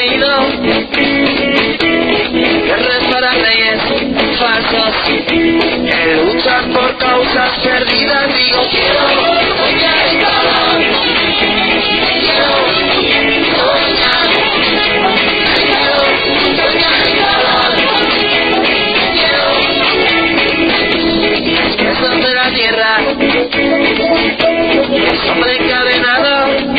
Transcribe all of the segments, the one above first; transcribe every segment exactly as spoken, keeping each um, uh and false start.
leído guerras para reyes falsos que luchan por causas perdidas. Digo, quiero soñar en color, quiero soñar, quiero soñar en color, quiero es donde la tierra es hombre encadenado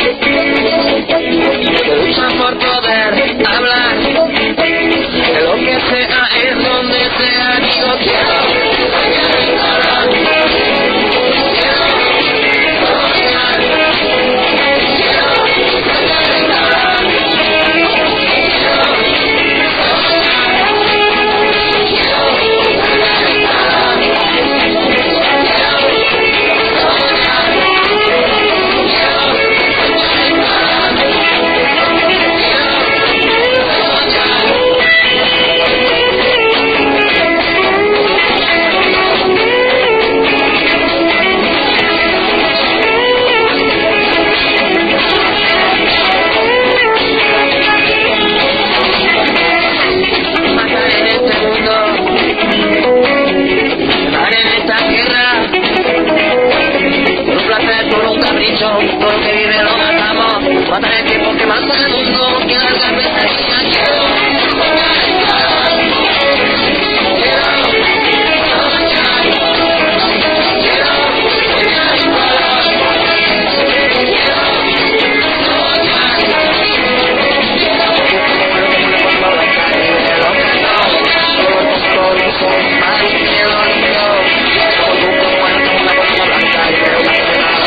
que luchan por poder hablar de lo que sea, es donde sea. Digo, quiero soñar en color, quiero soñar, quiero soñar en color, quiero soñar, quiero soñar en color, quiero soñar, quiero soñar en color. Por lo que vive lo matamos, matar el tiempo que mata el mundo, que larga pesadilla. Quiero soñar en color, quiero soñar, quiero soñar en color, quiero soñar, quiero soñar, más miedo limpio, con un muerto, una cosa blanca y veo una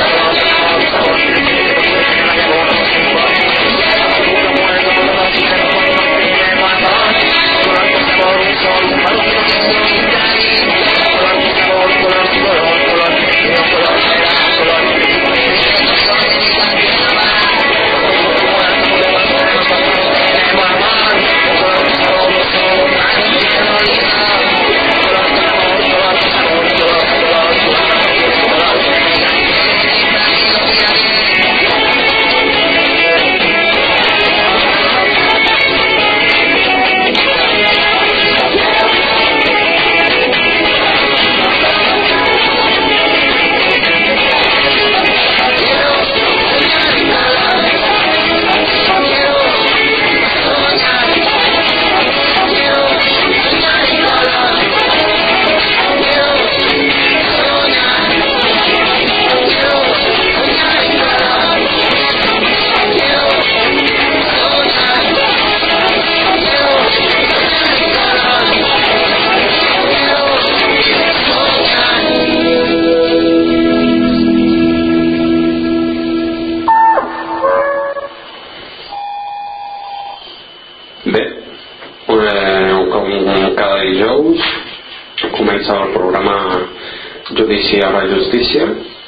Judici a la justícia.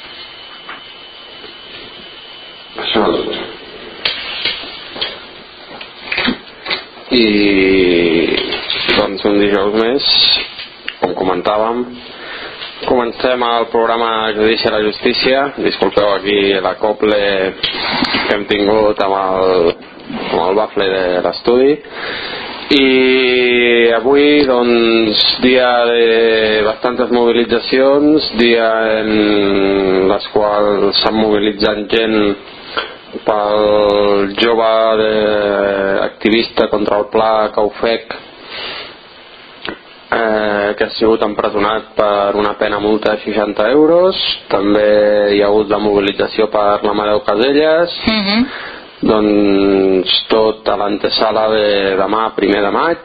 Això és tot. I doncs un dijous més, com comentàvem, comencem el programa Judici a la justícia. Disculpeu aquí l'acople que hem tingut amb el, amb el bafle de l'estudi. I avui doncs dia de bastantes mobilitzacions, dia en les quals s'han mobilitzat gent pel jove de, activista contra el pla Caufec, eh, que ha sigut empresonat per una pena multa de seixanta euros. També hi ha hagut la mobilització per l'Amadeu Caselles. Mm-hmm. Doncs tot a l'antesala de demà, primer de maig.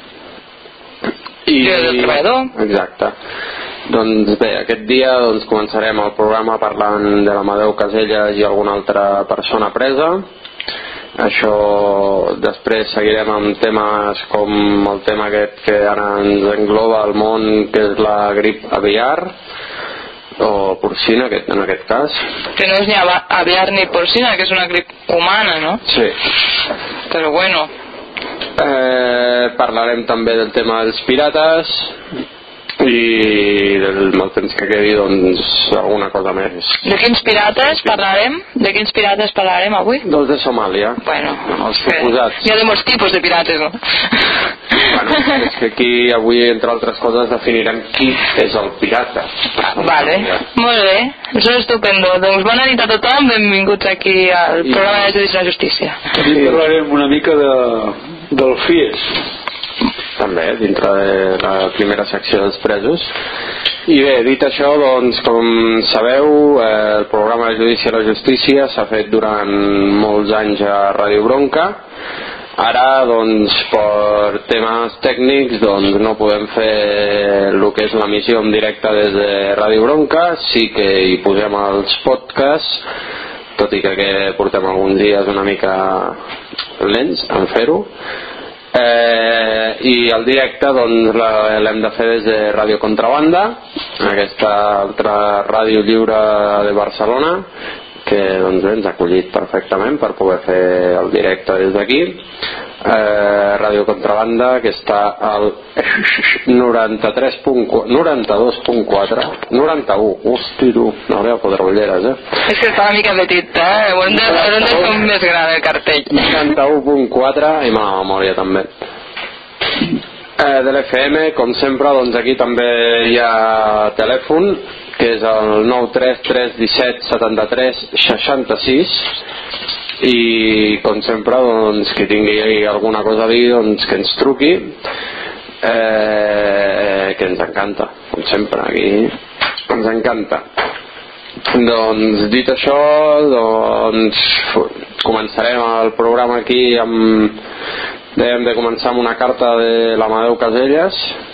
I Dia del Treballador. Exacte. Doncs bé, aquest dia doncs, començarem el programa parlant de l'Amadeu Caselles i alguna altra persona presa. Això després seguirem amb temes com el tema aquest que ara ens engloba el món, que és la grip aviar o porcina en aquest cas, que no és ni aviar ni porcina, que és una grip humana, no? Sí, però bueno, eh, parlarem també del tema dels pirates i del mal temps que quedi, doncs alguna cosa més. De quins pirates parlarem? De quins pirates parlarem avui? Doncs de Somàlia. Bueno, els suposats. hi ha de molts tipus de pirates, no? Bueno, és que aquí avui, entre altres coses, definirem qui és el pirata. Ah, vale, molt bé, això és estupendo. Doncs bona nit a tothom, benvinguts aquí al programa de Judici i la Justícia. Avui parlarem una mica de, del F I E S. També, dintre de la primera secció dels presos. I bé, dit això, doncs, com sabeu, eh, el programa de Judici i la Justícia s'ha fet durant molts anys a Ràdio Bronca. Ara, doncs, per temes tècnics, doncs, no podem fer el que és l'emissió en directe des de Ràdio Bronca, sí que hi posem els podcasts, tot i que, que portem alguns dies una mica lents en fer-ho. Eh, i el directe doncs l'hem de fer des de Ràdio Contrabanda, aquesta altra ràdio lliure de Barcelona, que doncs ens ha acollit perfectament per poder fer el directe des d'aquí. eh, Ràdio Contrabanda, que està al noranta-tres punt quatre, noranta-dos punt quatre, noranta-u, hosti tu, no hauré de fotre ulleres, eh? És que està una mica petit, eh? Ho hem de fer més gran el cartell. noranta-u punt quatre i mala memòria també. Eh, de l'F M, com sempre, doncs aquí també hi ha telèfon, que és el nou tres tres disset setanta-tres seixanta-sis, i com sempre, doncs, qui tingui alguna cosa a dir, doncs que ens truqui, eh, que ens encanta, com sempre, aquí ens encanta. Doncs dit això, doncs començarem el programa aquí amb, dèiem de començar amb una carta de l'Amadeu Caselles,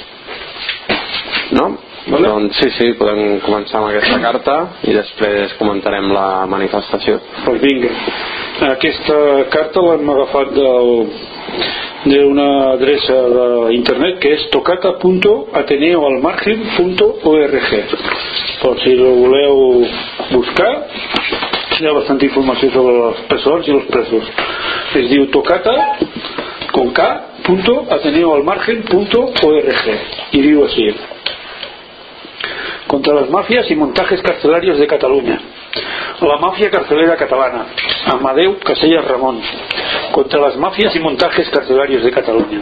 no? Vale. Doncs sí, sí, podem començar amb aquesta carta i després comentarem la manifestació. Pues vinga, aquesta carta l'hem agafat d'una adreça d'internet que és tocata punt ateneo al margen punt org. Per si lo voleu buscar, hi ha bastanta informació sobre els presons i els presos. Es diu tocata con K punto ateneo al margen punto org y digo así: contra las mafias y montajes carcelarios de Cataluña. La mafia carcelera catalana. Amadeu Casellas Ramón. Contra las mafias y montajes carcelarios de Cataluña.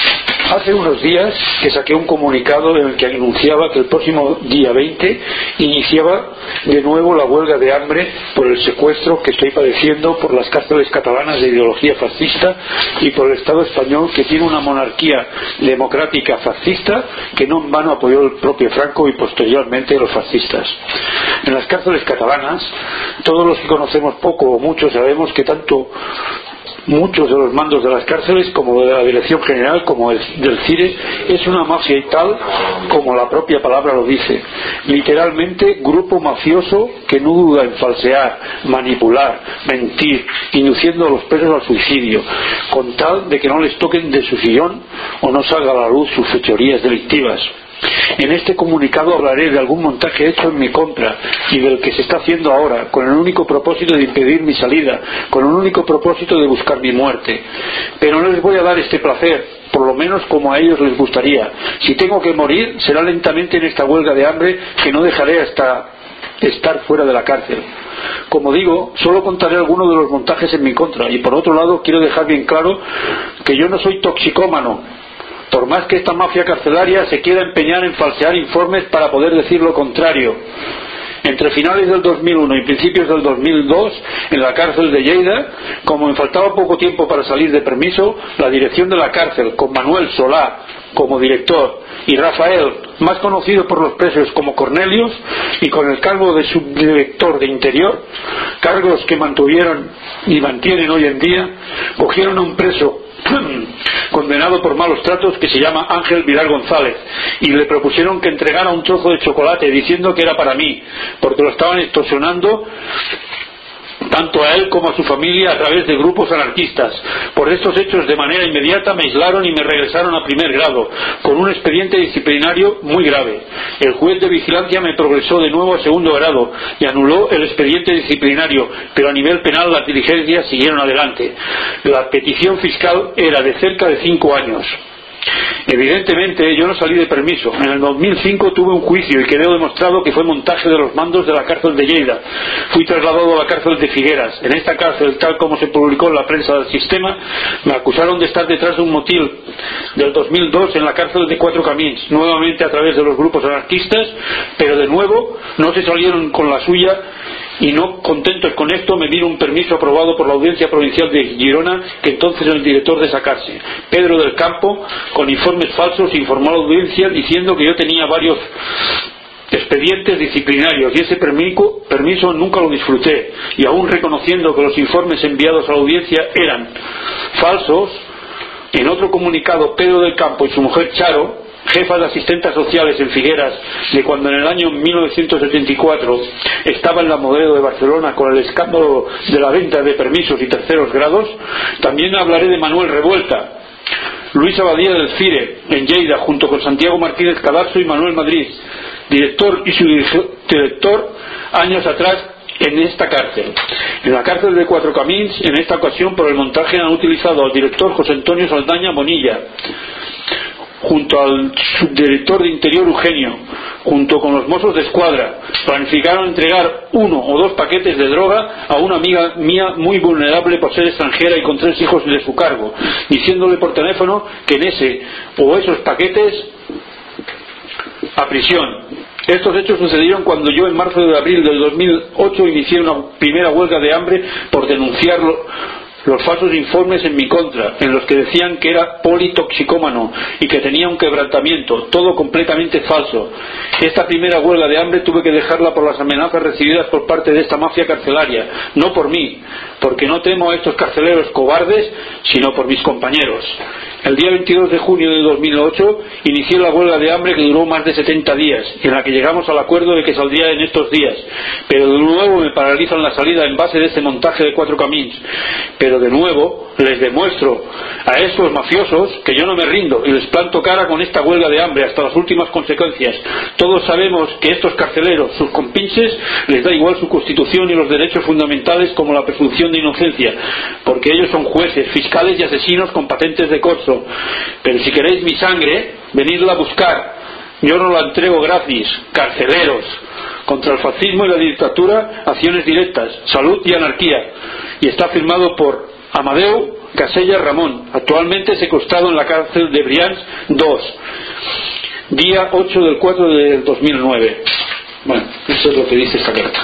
Hace unos días que saqué un comunicado en el que anunciaba que el próximo día veinte iniciaba de nuevo la huelga de hambre por el secuestro que estoy padeciendo por las cárceles catalanas de ideología fascista y por el Estado español, que tiene una monarquía democrática fascista que no en vano apoyó el propio Franco y posteriormente los fascistas. En las cárceles catalanas, todos los que conocemos poco o mucho sabemos que tanto muchos de los mandos de las cárceles, como de la Dirección General, como el, del C I R E, es una mafia y tal como la propia palabra lo dice. Literalmente, grupo mafioso que no duda en falsear, manipular, mentir, induciendo a los presos al suicidio, con tal de que no les toquen de su sillón o no salga a la luz sus fechorías delictivas. En este comunicado hablaré de algún montaje hecho en mi contra y del que se está haciendo ahora, con el único propósito de impedir mi salida, con el único propósito de buscar mi muerte. Pero no les voy a dar este placer, por lo menos como a ellos les gustaría. Si tengo que morir, será lentamente en esta huelga de hambre que no dejaré hasta estar fuera de la cárcel. Como digo, solo contaré algunos de los montajes en mi contra, y por otro lado quiero dejar bien claro que yo no soy toxicómano, por más que esta mafia carcelaria se quiera empeñar en falsear informes para poder decir lo contrario. Entre finales del dos mil uno y principios del dos mil dos, en la cárcel de Lleida, como me faltaba poco tiempo para salir de permiso, la dirección de la cárcel, con Manuel Solá como director y Rafael, más conocido por los presos como Cornelius, y con el cargo de subdirector de Interior, cargos que mantuvieron y mantienen hoy en día, cogieron a un preso condenado por malos tratos que se llama Ángel Vidal González y le propusieron que entregara un trozo de chocolate diciendo que era para mí, porque lo estaban extorsionando tanto a él como a su familia a través de grupos anarquistas. Por estos hechos, de manera inmediata me aislaron y me regresaron a primer grado con un expediente disciplinario muy grave. El juez de vigilancia me progresó de nuevo a segundo grado y anuló el expediente disciplinario, pero a nivel penal las diligencias siguieron adelante. La petición fiscal era de cerca de cinco años. Evidentemente yo no salí de permiso. En el dos mil cinco tuve un juicio y quedó demostrado que fue montaje de los mandos de la cárcel de Lleida. Fui trasladado a la cárcel de Figueras. En esta cárcel, tal como se publicó en la prensa del sistema, me acusaron de estar detrás de un motín del dos mil dos en la cárcel de Cuatro Camins, nuevamente a través de los grupos anarquistas, pero de nuevo no se salieron con la suya. Y no contentos con esto, me dieron un permiso aprobado por la Audiencia Provincial de Girona, que entonces era el director de esa cárcel, Pedro del Campo, con informes falsos, informó a la audiencia diciendo que yo tenía varios expedientes disciplinarios y ese permiso, permiso nunca lo disfruté, y aún reconociendo que los informes enviados a la audiencia eran falsos. En otro comunicado, Pedro del Campo y su mujer Charo, jefa de asistentes sociales en Figueras, de cuando en el año mil novecientos setenta y cuatro estaba en la Modelo de Barcelona con el escándalo de la venta de permisos y terceros grados. También hablaré de Manuel Revuelta, Luis Abadía del CIRE en Lleida, junto con Santiago Martínez Cadalso y Manuel Madrid, director y su director años atrás en esta cárcel. En la cárcel de Cuatro Camins, en esta ocasión por el montaje, han utilizado al director José Antonio Saldaña Bonilla, junto al subdirector de Interior Eugenio, junto con los mozos de escuadra. Planificaron entregar uno o dos paquetes de droga a una amiga mía muy vulnerable por ser extranjera y con tres hijos de su cargo, diciéndole por teléfono que en ese o esos paquetes a prisión. Estos hechos sucedieron cuando yo en marzo de abril del dos mil ocho inicié una primera huelga de hambre por denunciarlo, los falsos informes en mi contra, en los que decían que era politoxicómano y que tenía un quebrantamiento, todo completamente falso. Esta primera huelga de hambre tuve que dejarla por las amenazas recibidas por parte de esta mafia carcelaria, no por mí, porque no temo a estos carceleros cobardes, sino por mis compañeros. El día veintidós de junio de dos mil ocho inicié la huelga de hambre que duró más de setenta días, en la que llegamos al acuerdo de que saldría en estos días, pero de nuevo me paralizan la salida en base de este montaje de Cuatro Camins. Pero de nuevo les demuestro a estos mafiosos que yo no me rindo y les planto cara con esta huelga de hambre hasta las últimas consecuencias. Todos sabemos que estos carceleros, sus compinches, les da igual su constitución y los derechos fundamentales como la presunción de inocencia, porque ellos son jueces, fiscales y asesinos con patentes de corso. Pero si queréis mi sangre, venidla a buscar. Yo no la entrego gratis. Carceleros. Contra el fascismo y la dictadura, acciones directas, salud y anarquía. Y está firmado por Amadeu Casellas Ramón, actualmente secuestrado en la cárcel de Brians dos, día ocho del cuatro del dos mil nueve. Bueno, eso es lo que dice esta carta.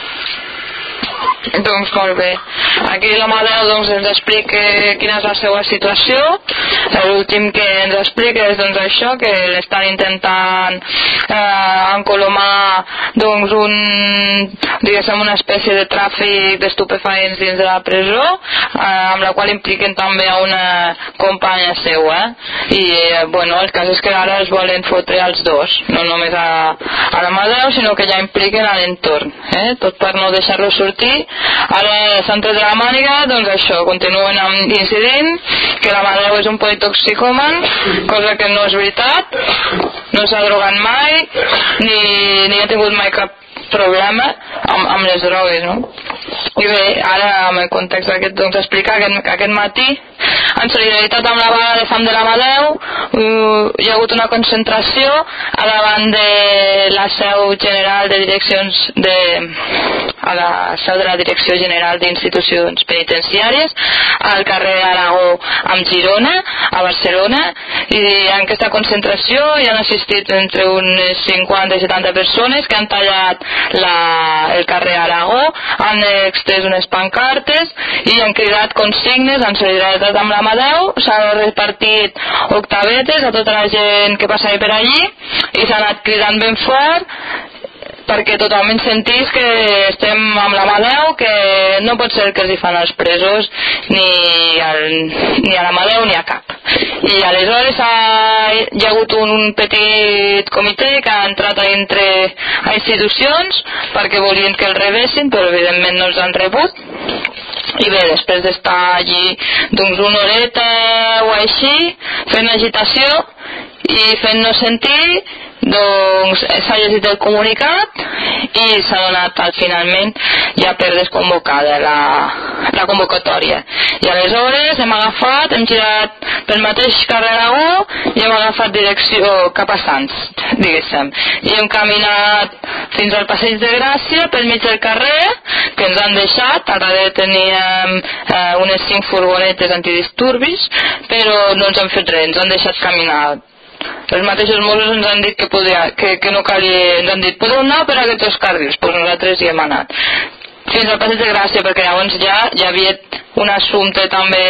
Doncs molt bé. Aquí l'Amadeu doncs, ens explica quina és la seva situació. L'últim que ens explica és doncs, això, que l'estan intentant eh, encolomar doncs, un, diguéssim, una espècie de tràfic d'estupefaents dins de la presó, eh, amb la qual impliquen també a una companya seva. I eh, bueno, el cas és que ara es volen fotre als dos, no només a, a l'Amadeu, sinó que ja impliquen a l'entorn, eh? Tot per no deixar-lo sortir. Ara s'han tret de la màniga, doncs això, continuen incidint que l'Amadeu és un politoxicòman, cosa que no és veritat, no s'ha drogat mai ni, ni ha tingut mai cap problema amb, amb les drogues, no? I bé, ara amb el context aquest, doncs explicar que aquest, aquest matí, en solidaritat amb la vaga de fam de l'Amadeu, uh, hi ha hagut una concentració a davant de la seu general de direccions de, a la seu de la Direcció General d'Institucions Penitenciàries al carrer Aragó amb Girona, a Barcelona, i en aquesta concentració hi han assistit entre unes cinquanta i setanta persones que han tallat la, el carrer Aragó, han extès unes pancartes i han cridat consignes en solidaritat amb l'Amadeu. S'han repartit octavetes a tota la gent que passava per allí i s'ha anat cridant ben fort perquè totalment sentís que estem amb l'Amadeu, que no pot ser que els hi fan als presos ni, al, ni a l'Amadeu ni a cap. I aleshores ha, hi ha hagut un petit comitè que ha entrat a entre a institucions perquè volien que el rebessin, però evidentment no els han rebut. I bé, després d'estar allí doncs una horeta o així fent agitació, i fent-nos sentir doncs s'ha llegit el comunicat i s'ha donat al finalment ja per desconvocada la, la convocatòria, i aleshores hem agafat, hem girat pel mateix carrer Aragó i hem agafat direcció cap a Sants, diguéssim, i hem caminat fins al Passeig de Gràcia pel mig del carrer, que ens han deixat, a darrere teníem eh, unes cinc furgonetes antidisturbis, però no ens han fet res, ens han deixat caminar. Els mateixos Mossos ens han dit que, podia, que, que no calia, ens han dit podeu anar per aquests carrils, doncs nosaltres hi hem anat fins al Passeig de Gràcia, perquè llavors ja hi havia un assumpte també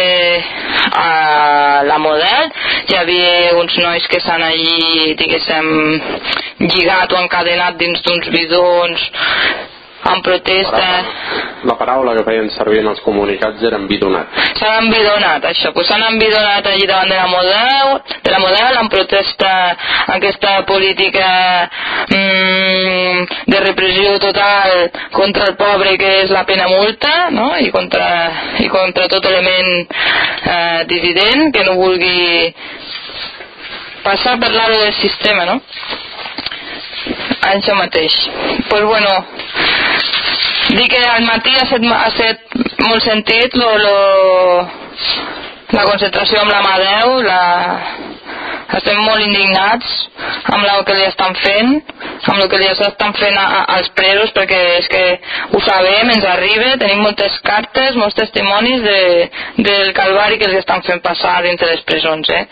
a la Model, hi havia uns nois que s'han allí, diguéssim, lligat o encadenat dins d'uns bidons en protesta. La paraula que feien servir en els comunicats era embidonat. S'han embidonat, això, pues s'han embidonat allí davant de la Model, de la Model en protesta a aquesta política mmm, de repressió total contra el pobre, que és la pena multa, no? I contra, i contra tot element eh, dissident que no vulgui passar per l'aro del sistema, no? Això mateix. Pues bueno, dic que al matí ha set, ha set molt sentit lo, lo, la concentració amb la Amadeu, la, estem molt indignats amb el que li estan fent, amb el que li estan fent a, a, als presos, perquè és que ho sabem, ens arriba, tenim moltes cartes, molts testimonis de, del calvari que els estan fent passar dins de les presons, eh?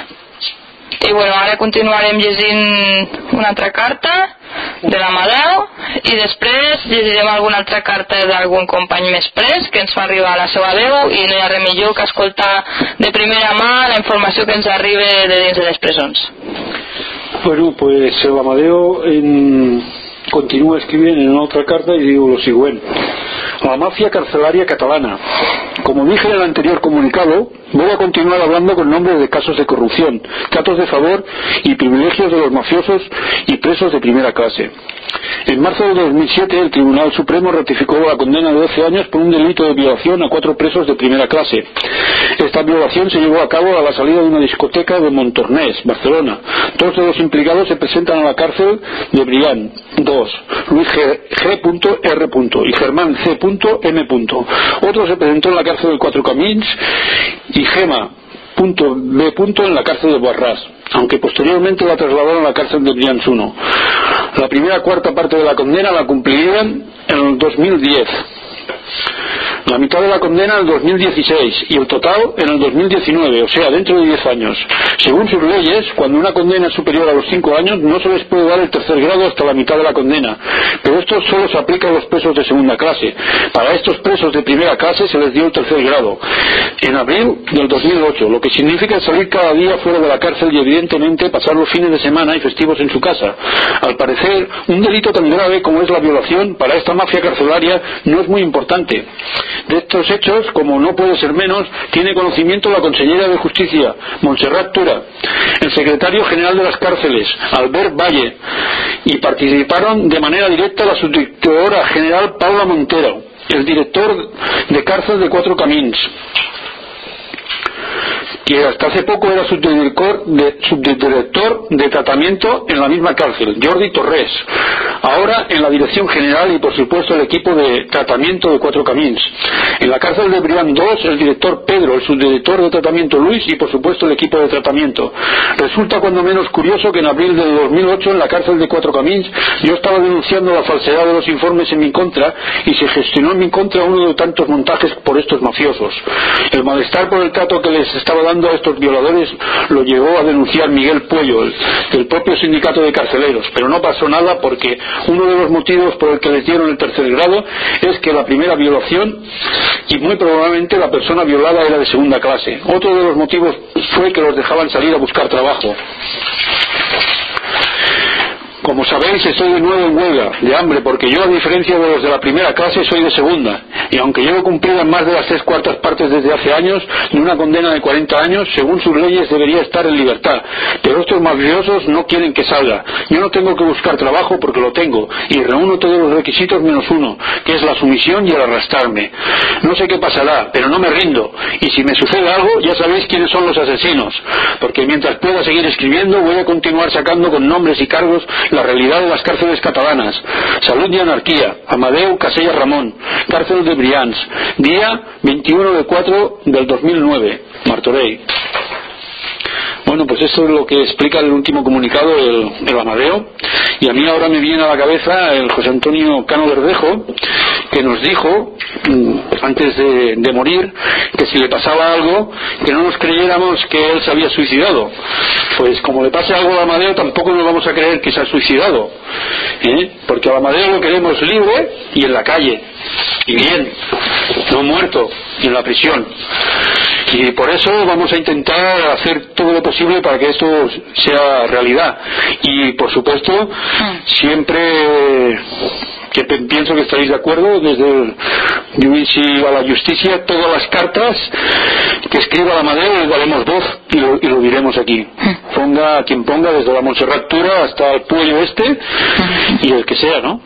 I bueno, ara continuarem llegint una altra carta de l'Amadeu i després llegirem alguna altra carta d'algun company més pres que ens fa arribar a la seva veu, i no hi ha res millor que escoltar de primera mà la informació que ens arriba de dins de les presons. Bueno, pues l'Amadeu en... continúa escribiendo en otra carta y digo lo siguiente: la mafia carcelaria catalana. Como dije en el anterior comunicado, voy a continuar hablando con nombres de casos de corrupción, tratos de favor y privilegios de los mafiosos y presos de primera clase. En marzo de dos mil siete, el Tribunal Supremo ratificó la condena de doce años por un delito de violación a cuatro presos de primera clase. Esta violación se llevó a cabo a la salida de una discoteca de Montornès, Barcelona. Dos de los implicados se presentan a la cárcel de Brián dos, Luis G. R. y Germán C. M. Otro se presentó en la cárcel de Cuatro Camins y Gema B. en la cárcel de Boarrás, aunque posteriormente la trasladaron a la cárcel de Brians uno. La primera cuarta parte de la condena la cumplirían en el dos mil diez, la mitad de la condena en el dos mil dieciséis y el total en el dos mil diecinueve, o sea, dentro de diez años. Según sus leyes, cuando una condena es superior a los cinco años, no se les puede dar el tercer grado hasta la mitad de la condena, pero esto solo se aplica a los presos de segunda clase. Para estos presos de primera clase se les dio el tercer grado en abril del dos mil ocho, lo que significa salir cada día fuera de la cárcel y evidentemente pasar los fines de semana y festivos en su casa. Al parecer, un delito tan grave como es la violación para esta mafia carcelaria no es muy importante. De estos hechos, como no puede ser menos, tiene conocimiento la consellera de Justicia, Montserrat Tura, el secretario general de las cárceles, Albert Valle, y participaron de manera directa la subdirectora general Paula Montero, el director de cárcel de Cuatro Camins, que hasta hace poco era subdirector de, subdirector de tratamiento en la misma cárcel, Jordi Torres, ahora en la dirección general, y por supuesto el equipo de tratamiento de Cuatro Camins. En la cárcel de Brián dos, el director Pedro, el subdirector de tratamiento Luis y por supuesto el equipo de tratamiento. Resulta cuando menos curioso que en abril de dos mil ocho, en la cárcel de Cuatro Camins, yo estaba denunciando la falsedad de los informes en mi contra y se gestionó en mi contra uno de tantos montajes por estos mafiosos. El malestar por el trato que les estaba dando a estos violadores lo llevó a denunciar Miguel Puello, el, del propio sindicato de carceleros, pero no pasó nada porque uno de los motivos por el que les dieron el tercer grado es que la primera violación y muy probablemente la persona violada era de segunda clase. Otro de los motivos fue que los dejaban salir a buscar trabajo. Como sabéis, estoy de nuevo en huelga de hambre porque yo, a diferencia de los de la primera clase, soy de segunda. y aunque llevo cumplidas más de las tres cuartas partes desde hace años de una condena de cuarenta años, según sus leyes debería estar en libertad, pero estos mafiosos no quieren que salga. Yo no tengo que buscar trabajo porque lo tengo, y reúno todos los requisitos menos uno, que es la sumisión y el arrastrarme. No sé qué pasará, pero no me rindo, y si me sucede algo ya sabéis quiénes son los asesinos, porque mientras pueda seguir escribiendo voy a continuar sacando con nombres y cargos la realidad de las cárceles catalanas. Salud y anarquía. Amadeu Casellas Ramón, cárcel de Brians, día veintiuno de cuatro del dos mil nueve, Martorell. Bueno, pues esto es lo que explica el último comunicado del, del Amadeo, y a mí ahora me viene a la cabeza el José Antonio Cano Verdejo, que nos dijo antes de, de morir que si le pasaba algo que no nos creyéramos que él se había suicidado. Pues como le pase algo al Amadeo tampoco nos vamos a creer que se ha suicidado, ¿eh? Porque al Amadeo lo queremos libre y en la calle, y bien, no muerto y en la prisión, y por eso vamos a intentar hacer todo lo posible para que esto sea realidad. Y por supuesto siempre que pienso que estaréis de acuerdo, desde el juici a la justicia, todas las cartas que escriba la Amadeo les daremos voz y lo, y lo diremos aquí, ponga quien ponga, desde la Montserrat Tura hasta el Puello este y el que sea, ¿no?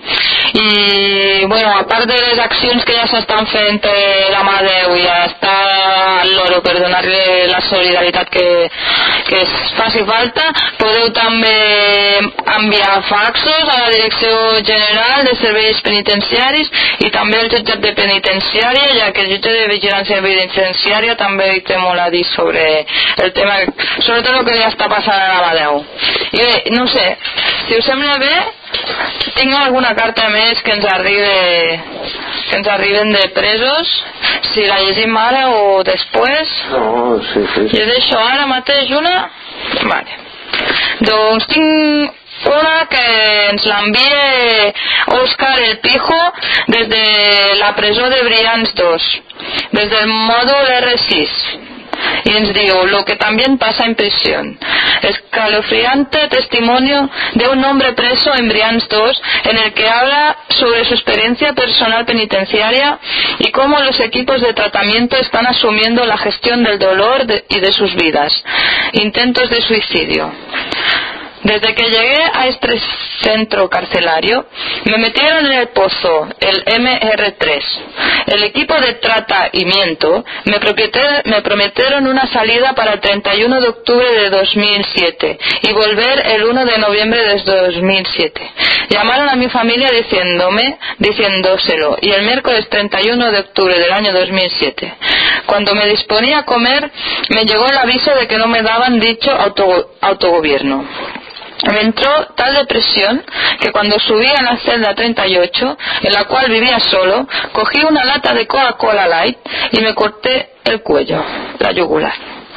I bueno, a part de les accions que ja s'estan fent per l'Amadeu i està al loro per donar-li la solidaritat que, que es faci falta, podeu també enviar faxos a la Direcció General de Serveis Penitenciaris i també al jutjat de penitenciària, ja que el jutge de vigilància penitenciària també hi té molt a dir sobre el tema, sobretot el que li està passant a l'Amadeu. I bé, no sé, si us sembla bé, tinc alguna carta més que ens arribe que ens arriben de presos, si la llegim ara o després. No, sí, sí, sí. Jo deixo ara mateix una. Vale. Doncs tinc una que ens l'envia Òscar El Pijo des de la presó de Brians dos, des del mòdul R sis. Y nos digo lo que también pasa en prisión. Escalofriante testimonio de un hombre preso en Brians dos, en el que habla sobre su experiencia personal penitenciaria y cómo los equipos de tratamiento están asumiendo la gestión del dolor de, y de sus vidas. Intentos de suicidio. Desde que llegué a este centro carcelario, me metieron en el pozo, el M R tres. El equipo de tratamiento me, me prometieron una salida para el treinta y uno de octubre de dos mil siete y volver el uno de noviembre de dos mil siete. Llamaron a mi familia diciéndome, diciéndoselo, y el miércoles treinta y uno de octubre del año dos mil siete, cuando me disponía a comer, me llegó el aviso de que no me daban dicho auto, autogobierno. Me entró tal depresión que cuando subí a la celda treinta y ocho, en la cual vivía solo, cogí una lata de Coca-Cola Light y me corté el cuello, la yugular.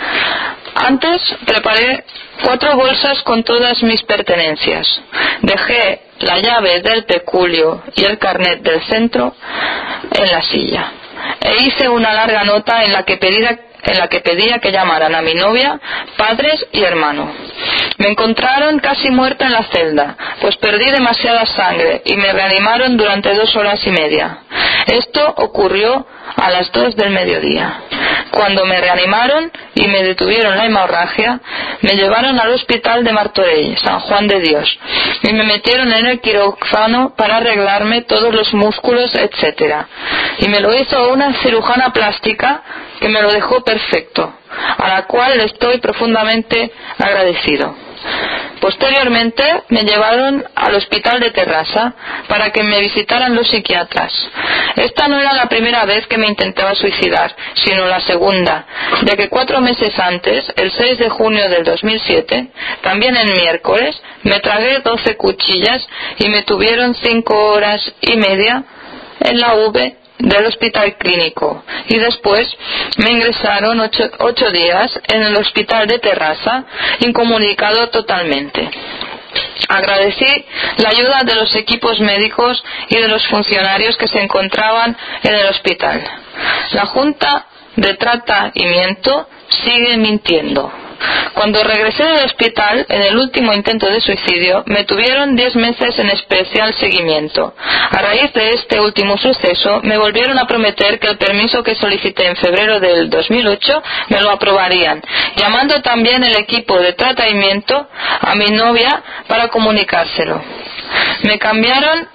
Antes preparé cuatro bolsas con todas mis pertenencias. Dejé la llave del peculio y el carnet del centro en la silla. E hice una larga nota en la que pedía en la que pedía que llamaran a mi novia, padres y hermano. Me encontraron casi muerta en la celda, pues perdí demasiada sangre y me reanimaron durante dos horas y media. Esto ocurrió a las dos del mediodía. Cuando me reanimaron y me detuvieron la hemorragia, me llevaron al hospital de Martorell, San Juan de Dios, y me metieron en el quirófano para arreglarme todos los músculos, etcétera. Y me lo hizo una cirujana plástica que me lo dejó perfecto, a la cual le estoy profundamente agradecido. Posteriormente me llevaron al hospital de Terrassa para que me visitaran los psiquiatras. Esta no era la primera vez que me intentaba suicidar, sino la segunda, ya que cuatro meses antes, el seis de junio del dos mil siete, también en miércoles, me tragué doce cuchillas y me tuvieron cinco horas y media en la V del hospital clínico, y después me ingresaron ocho, ocho días en el hospital de Terrassa, incomunicado totalmente. Agradecí la ayuda de los equipos médicos y de los funcionarios que se encontraban en el hospital. La Junta de Tratamiento sigue mintiendo. Cuando regresé del hospital, en el último intento de suicidio, me tuvieron diez meses en especial seguimiento. A raíz de este último suceso, me volvieron a prometer que el permiso que solicité en febrero del dos mil ocho me lo aprobarían, llamando también el equipo de tratamiento a mi novia para comunicárselo. Me cambiaron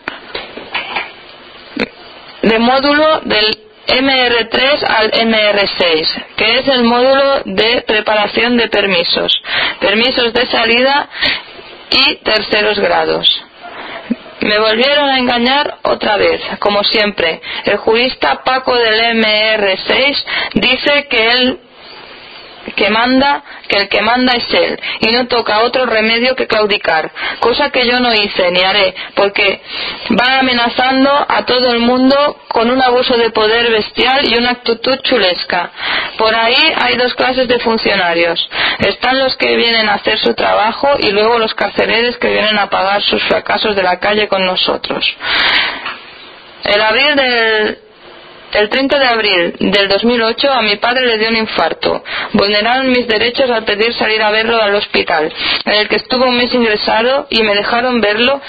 de módulo del eme erre tres al eme erre seis, que es el módulo de preparación de permisos, permisos de salida y terceros grados. Me volvieron a engañar otra vez, como siempre. El jurista Paco del eme erre seis dice que él que manda, que el que manda es él, y no toca otro remedio que claudicar, cosa que yo no hice ni haré, porque va amenazando a todo el mundo con un abuso de poder bestial y una actitud chulesca. Por ahí hay dos clases de funcionarios: están los que vienen a hacer su trabajo y luego los carceleros que vienen a pagar sus fracasos de la calle con nosotros. El abril del El treinta de abril del dos mil ocho a mi padre le dio un infarto. Vulneraron mis derechos al pedir salir a verlo al hospital, en el que estuvo un mes ingresado, y me dejaron verlo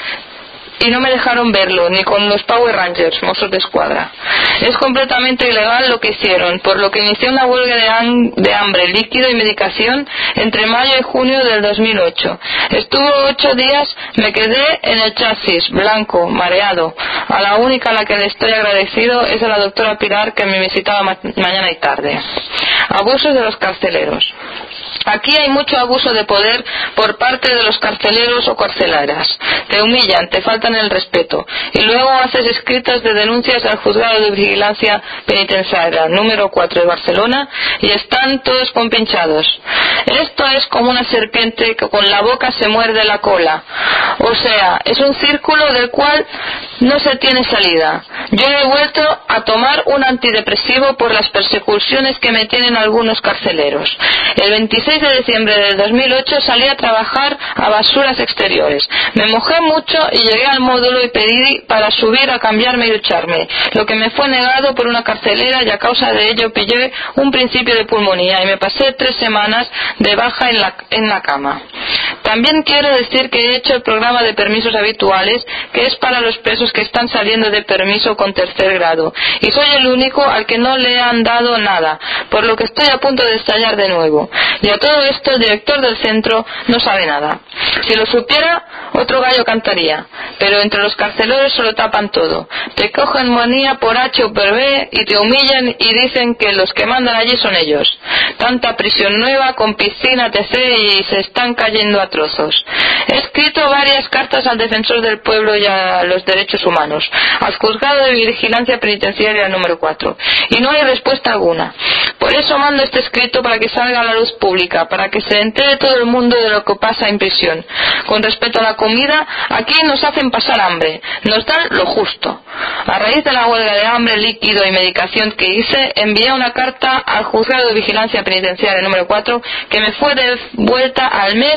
y no me dejaron verlo ni con los Power Rangers, mozos de escuadra. Es completamente ilegal lo que hicieron, por lo que inicié una huelga de, han- de hambre, líquido y medicación entre mayo y junio del dos mil ocho. Estuvo ocho días, me quedé en el chasis, blanco, mareado. A la única a la que le estoy agradecido es a la doctora Pilar, que me visitaba ma- mañana y tarde. Abusos de los carceleros. Aquí hay mucho abuso de poder por parte de los carceleros o carceleras. Te humillan, te faltan el respeto, y luego haces escritos de denuncias al Juzgado de Vigilancia Penitenciaria número cuatro de Barcelona, y están todos compinchados. Esto es como una serpiente que con la boca se muerde la cola. O sea, es un círculo del cual no se tiene salida. Yo he vuelto a tomar un antidepresivo por las persecuciones que me tienen algunos carceleros. El veintiséis de diciembre del dos mil ocho salí a trabajar a basuras exteriores. Me mojé mucho y llegué al módulo y pedí para subir a cambiarme y ducharme, lo que me fue negado por una carcelera, y a causa de ello pillé un principio de pulmonía y me pasé tres semanas de baja en la, en la cama. También quiero decir que he hecho el programa de permisos habituales, que es para los presos que están saliendo de permiso con tercer grado, y soy el único al que no le han dado nada, por lo que estoy a punto de estallar de nuevo. Y a todo esto el director del centro no sabe nada. Si lo supiera, otro gallo cantaría, pero entre los carceleros se lo tapan todo. Te cogen manía por H o por B y te humillan y dicen que los que mandan allí son ellos. Tanta prisión nueva con piscina, etcétera, y se están cayendo a trozos. He escrito varias cartas al defensor del pueblo y a los derechos humanos, al Juzgado de Vigilancia Penitenciaria número cuatro, y no hay respuesta alguna. Por eso mando este escrito, para que salga a la luz pública, para que se entere todo el mundo de lo que pasa en prisión. Con respecto a la comida, aquí nos hacen pasar hambre, nos dan lo justo. A raíz de la huelga de hambre, líquido y medicación que hice, envié una carta al Juzgado de Vigilancia Penitenciaria número cuatro, que me fue devuelta al mes,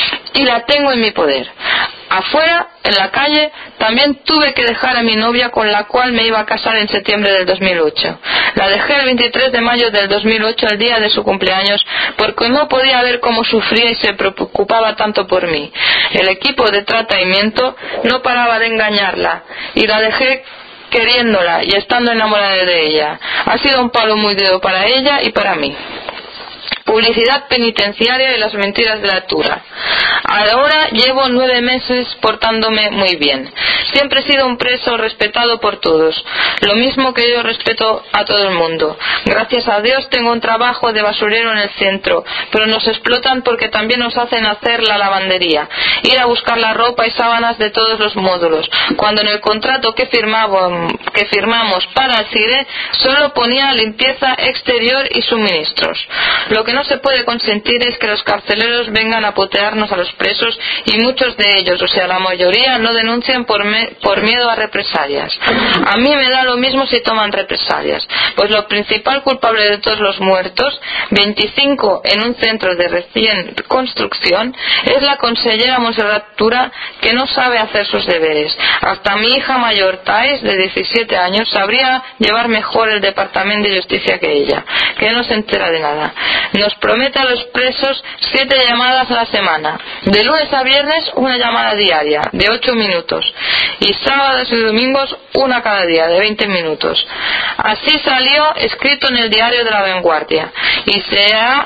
y la tengo en mi poder. Afuera, en la calle, también tuve que dejar a mi novia, con la cual me iba a casar en septiembre del dos mil ocho. La dejé el veintitrés de mayo del dos mil ocho, el día de su cumpleaños, porque no podía ver cómo sufría y se preocupaba tanto por mí. El equipo de tratamiento no paraba de engañarla, y la dejé queriéndola y estando enamorada de ella. Ha sido un palo muy duro para ella y para mí. Publicidad penitenciaria y las mentiras de la Tura. Ahora llevo nueve meses portándome muy bien. Siempre he sido un preso respetado por todos, lo mismo que yo respeto a todo el mundo. Gracias a Dios tengo un trabajo de basurero en el centro, pero nos explotan porque también nos hacen hacer la lavandería, ir a buscar la ropa y sábanas de todos los módulos, cuando en el contrato que firmamos, que firmamos para el CIRE solo ponía limpieza exterior y suministros. Lo que no se puede consentir es que los carceleros vengan a putearnos a los presos, y muchos de ellos, o sea la mayoría, no denuncian por, me me, por miedo a represalias. A mí me da lo mismo si toman represalias, pues lo principal culpable de todos los muertos, veinticinco en un centro de recién construcción, es la consellera Montserrat Tura, que no sabe hacer sus deberes. Hasta mi hija mayor, Thais, de diecisiete años, sabría llevar mejor el Departamento de Justicia que ella, que no se entera de nada. Nos promete a los presos siete llamadas a la semana, de lunes a viernes una llamada diaria de ocho minutos y sábados y domingos una cada día de veinte minutos. Así salió escrito en el diario de La Vanguardia y se ha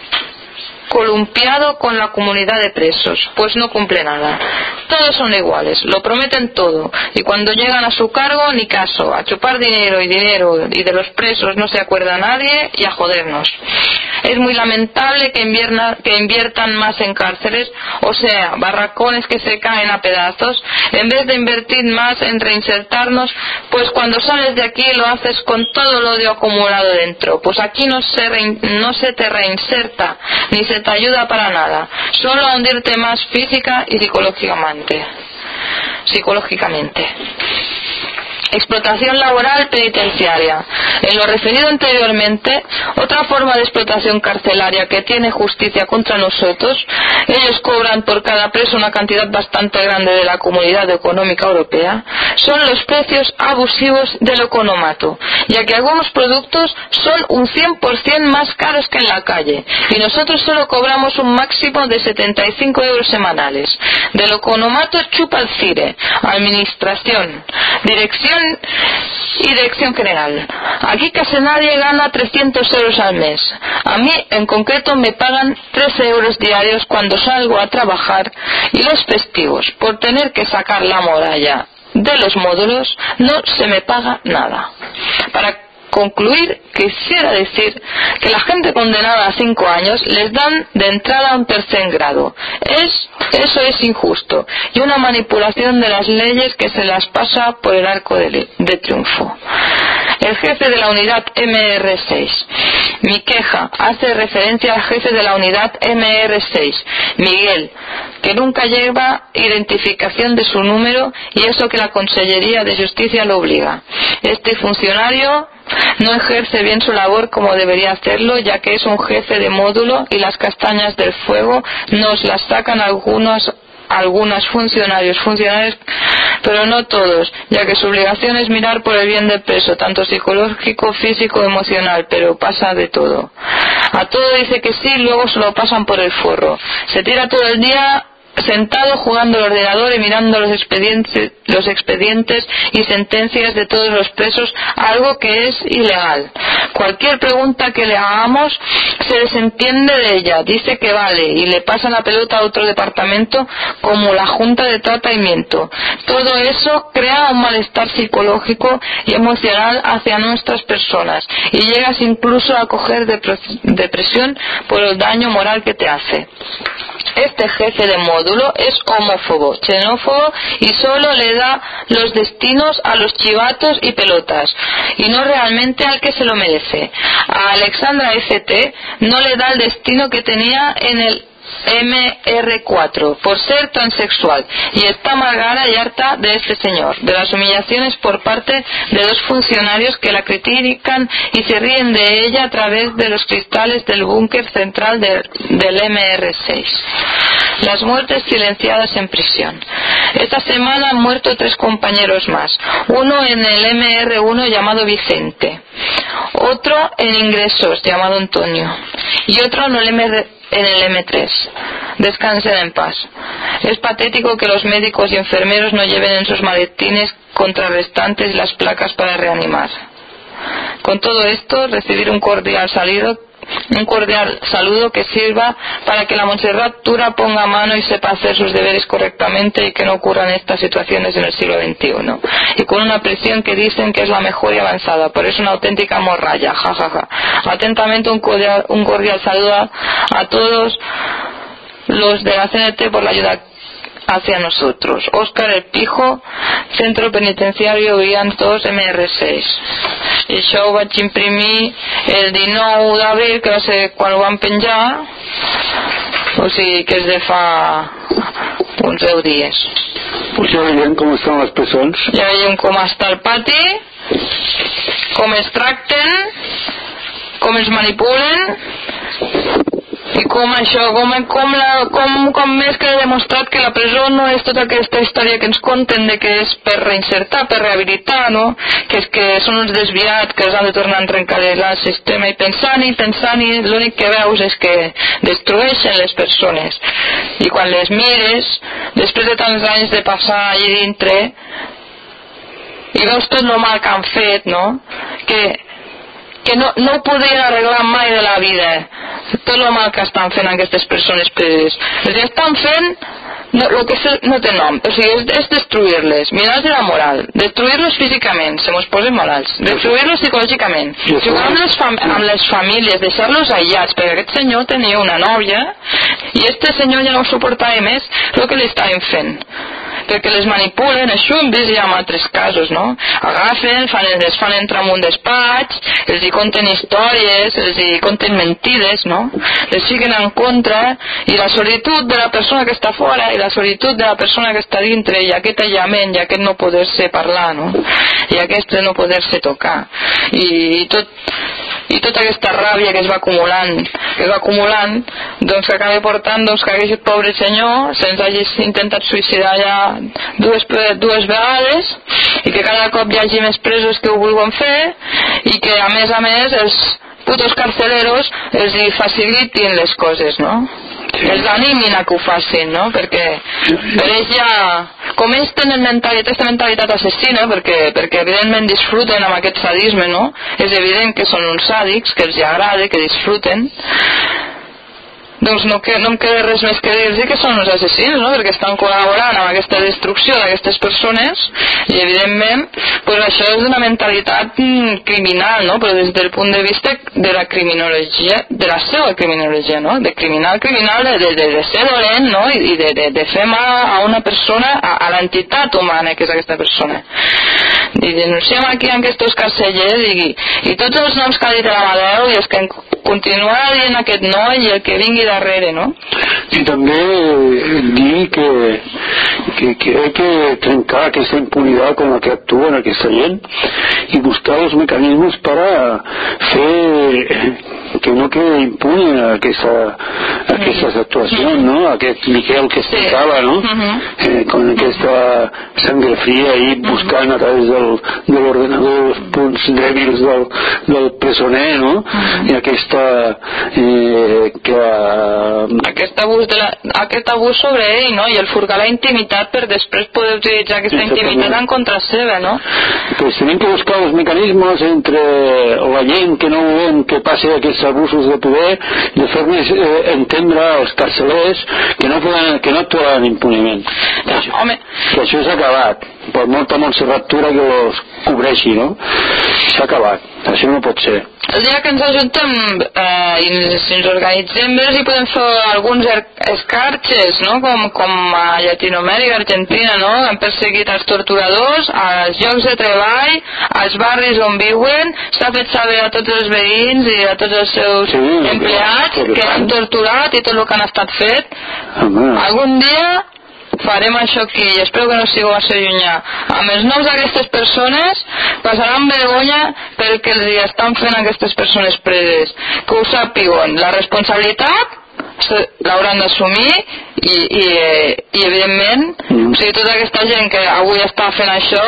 columpiado con la comunidad de presos, pues no cumple nada. Todos son iguales, lo prometen todo, y cuando llegan a su cargo, ni caso, a chupar dinero y dinero, y de los presos no se acuerda nadie, y a jodernos. Es muy lamentable que, invierna, que inviertan más en cárceles, o sea, barracones que se caen a pedazos, en vez de invertir más en reinsertarnos, pues cuando sales de aquí lo haces con todo el odio acumulado dentro, pues aquí no se, rein, no se te reinserta, ni se te ayuda para nada, solo a hundirte más física y psicológicamente. psicológicamente. Explotación laboral penitenciaria. En lo referido anteriormente, otra forma de explotación carcelaria que tiene justicia contra nosotros, ellos cobran por cada preso una cantidad bastante grande de la Comunidad Económica Europea, son los precios abusivos del economato, ya que algunos productos son un cien por ciento más caros que en la calle, y nosotros solo cobramos un máximo de setenta y cinco euros semanales. Del economato chupa el CIRE, Administración, Dirección y Dirección General. Aquí casi nadie gana trescientos euros al mes. A mí en concreto me pagan tres euros diarios cuando salgo a trabajar, y los festivos, por tener que sacar la muralla de los módulos, no se me paga nada. Para concluir, quisiera decir que la gente condenada a cinco años les dan de entrada un tercer grado. Es, eso es injusto y una manipulación de las leyes que se las pasa por el arco de, de triunfo. El jefe de la unidad eme erre seis. Mi queja hace referencia al jefe de la unidad eme erre seis, Miguel, que nunca lleva identificación de su número, y eso que la Consellería de Justicia lo obliga. Este funcionario no ejerce bien su labor como debería hacerlo, ya que es un jefe de módulo y las castañas del fuego nos las sacan algunos algunos funcionarios, funcionarios, pero no todos, ya que su obligación es mirar por el bien del preso, tanto psicológico, físico, emocional, pero pasa de todo. A todo dice que sí, luego se lo pasan por el forro. Se tira todo el día sentado jugando al ordenador y mirando los expedientes, los expedientes y sentencias de todos los presos, algo que es ilegal. Cualquier pregunta que le hagamos se desentiende de ella, dice que vale y le pasa la pelota a otro departamento como la Junta de Tratamiento. Todo eso crea un malestar psicológico y emocional hacia nuestras personas y llegas incluso a coger depresión por el daño moral que te hace. Este jefe de módulo es homófobo, xenófobo y solo le da los destinos a los chivatos y pelotas y no realmente al que se lo merece. A Alexandra F T no le da el destino que tenía en el eme erre cuatro por ser transexual, y está amargada y harta de este señor, de las humillaciones por parte de dos funcionarios que la critican y se ríen de ella a través de los cristales del búnker central de, del eme erre seis. Las muertes silenciadas en prisión. Esta semana han muerto tres compañeros más, uno en el eme erre uno llamado Vicente, otro en ingresos llamado Antonio y otro en el eme erre en el eme tres. Descansen en paz. Es patético que los médicos y enfermeros no lleven en sus maletines contrarrestantes las placas para reanimar. Con todo esto, recibir un cordial saludo, un cordial saludo que sirva para que la Montserrat Tura ponga mano y sepa hacer sus deberes correctamente y que no ocurran estas situaciones en el siglo veintiuno. Y con una prisión que dicen que es la mejor y avanzada, pero es una auténtica morralla, jajaja. Ja, ja. Atentamente un cordial, un cordial saludo a, a todos los de la ce ene te por la ayuda hacia nosotros. Óscar El Pijo, Centro Penitenciario Vians dos, eme erre seis. I això ho vaig imprimir el dinou d'abril, que va ser quan ho van penjar, o sigui que és de fa uns deu dies. Pues ja veiem com estan les presons. Ja veiem com està el pati, com es tracten, com es manipulen i com això, com, com, la, com, com més que he demostrat que la presó no és tota aquesta història que ens conten de que és per reinsertar, per rehabilitar, no? Que és que són uns desviats que els han de tornar a trencalitzar el sistema i pensant i pensant i l'únic que veus és que destrueixen les persones i quan les mires després de tants anys de passar allà dintre i veus tot el mal que han fet, no? Que que no, no ho podrien arreglar mai de la vida tot el mal que estan fent aquestes persones preses. Els que estan fent no, lo que és, no té nom, o sigui, és, és destruir-les, mirar de la moral, destruir-los físicament, se mos posen malalts, destruir-los psicològicament, jugar amb les, fam amb les famílies, deixar-los aïllats, perquè aquest senyor tenia una nòvia i este senyor ja no ho suportava més el que li estaven fent, perquè les manipulen, això ho hem vist ja en altres casos, no? Agafen, fan, les fan entrar en un despatx, els hi conten històries, els hi conten mentides, no? Les siguen en contra i la solitud de la persona que està fora i la solitud de la persona que està dintre i aquest aïllament i aquest no poder-se parlar, no? I aquest no poder-se tocar i, i tot i tota aquesta ràbia que es va acumulant que es va acumulant doncs que acaba portant doncs, que aquest pobre senyor se'ns hagi intentat suïcidar ja dues, dues vegades i que cada cop hi hagi més presos que ho vulguin fer i que a més a més els putos carceleros els hi facilitin les coses, no? Sí. Els animin a que ho facin, no? Perquè per ells ja com ells tenen mentalitat, aquesta mentalitat assassina perquè, perquè evidentment disfruten amb aquest sadisme, no? És evident que són uns sàdics, que els hi agrada, que disfruten doncs no, que, no em queda res més que dir-los que són uns assassins, no? Perquè estan col·laborant amb aquesta destrucció d'aquestes persones i evidentment pues això és una mentalitat criminal, no? Però des del punt de vista de la criminologia, de la seva criminologia, no? De criminal, criminal, de, de, de ser dolent, no? I de, de, de fer mal a una persona, a, a l'entitat humana que és aquesta persona. I denunciem aquí en aquests carcellers i, i tots els noms que ha dit l'Amadeu i és que continuarà dient aquest noi i el que vingui darrere, no? I també dir que, que, que hay que trencar aquesta impunitat amb la que actuen aquesta gent i buscar els mecanismes per a fer que no quede impune aquesta, aquestes actuacions, no? Aquest Miquel que explicava, no? Eh, con aquesta sangre fria i buscant a través del, de l'ordenador els punts dèbils del, del presoner, no? I aquesta eh, que aquest abús, de la, aquest abús sobre ell, no? I el furgar la intimitat per després poder utilitzar aquesta intimitat en contra seva, no? Pues tenim que buscar els mecanismes entre la gent que no volem que passi aquests abusos de poder, de fer-nos eh, entendre als carcelers que no, poden, que no actuaran impuniment. Ja, això, home. Que això s'ha acabat. Per molta Montserrat Tura que els cobreixi, no? S'ha acabat. Això no pot ser. El dia que ens ajuntem eh, i ens, ens organitzem bé i podem fer alguns escarxes, no? Com, com a Llatinoamèrica, Argentina, no? Han perseguit els torturadors als llocs de treball, als barris on viuen, s'ha fet saber a tots els veïns i a tots els seus sí, empleats que, que han torturat i tot el que han estat fet. Home. Algun dia farem això aquí i espero que no sigui massa llunyà. Amb els noms d'aquestes persones passaran vergonya pel que els estan fent aquestes persones preses. Que ho sàpiguen. La responsabilitat l'hauran d'assumir i, i, i evidentment mm. o sigui, tota aquesta gent que avui està fent això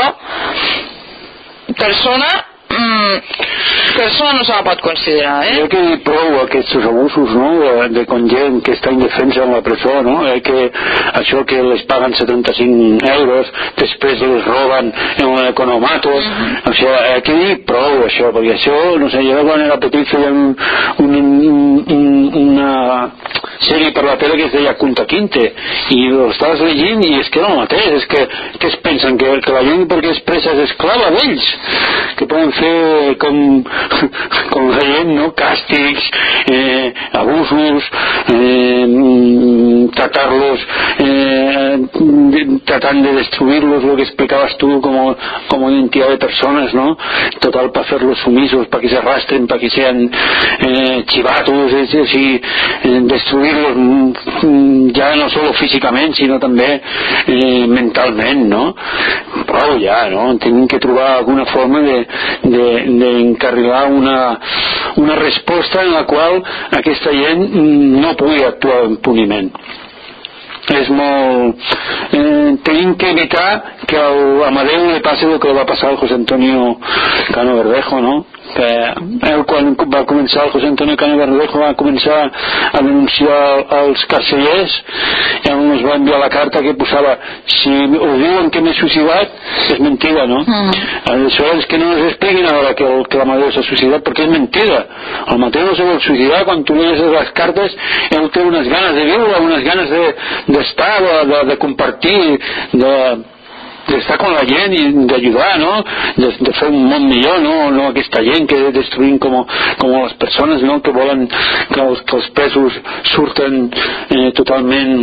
persona mm, persona no se la pot considerar, eh? Hi ha que dir prou aquests abusos, no? De, de con gent que està indefensa en la presó, no? Hi ha que això que les paguen setanta-cinc euros després les roben en un economato, mm-hmm. O sigui, hi ha que dir prou això, perquè això, no sé, jo quan era petit feia un, un, un, un, una sèrie per la tele que es deia Kunta Kinte i l'estaves llegint i és que era el mateix, és que, que es pensen que, que la gent perquè és presa és esclava d'ells, que poden fer com, com la gent, no? Càstigs, eh, abusos, eh, tratar-los, eh, tratant de destruir-los, lo que explicaves tu como, como identidad de personas, ¿no? Total, para hacerlos sumisos, para que se arrastren, para que sean eh, chivatos, es decir, eh, destruir destruir-los ja no solo físicament sinó també eh, mentalment, no? Prou ja, no? Tenim que trobar alguna forma de, de, d'encarrilar una, una resposta en la qual aquesta gent no pugui actuar impuniment. És molt... Eh, tenim que evitar que a Amadeu li passi el que va passar al José Antonio Cano Verdejo, no? Que ell, quan va començar el José Antonio Cano Verdejo, va començar a denunciar els carcellers, ell ens va enviar la carta que posava: si us diuen que m'he suïcidat és mentida, no? Mm. Aleshores que no ens expliquin ara que, el, que l'Amadeu s'ha suïcidat, perquè és mentida. El Mateu no se vol suïcidar. Quan tu llegeixes les cartes, ell té unes ganes de viure, unes ganes de, d'estar, de, de, de compartir, de d'estar con la gent i d'ajudar, no? De, de fer un món millor, no? No aquesta gent que destruïm com, com les persones, no? Que volen que els, que els pesos surten eh, totalment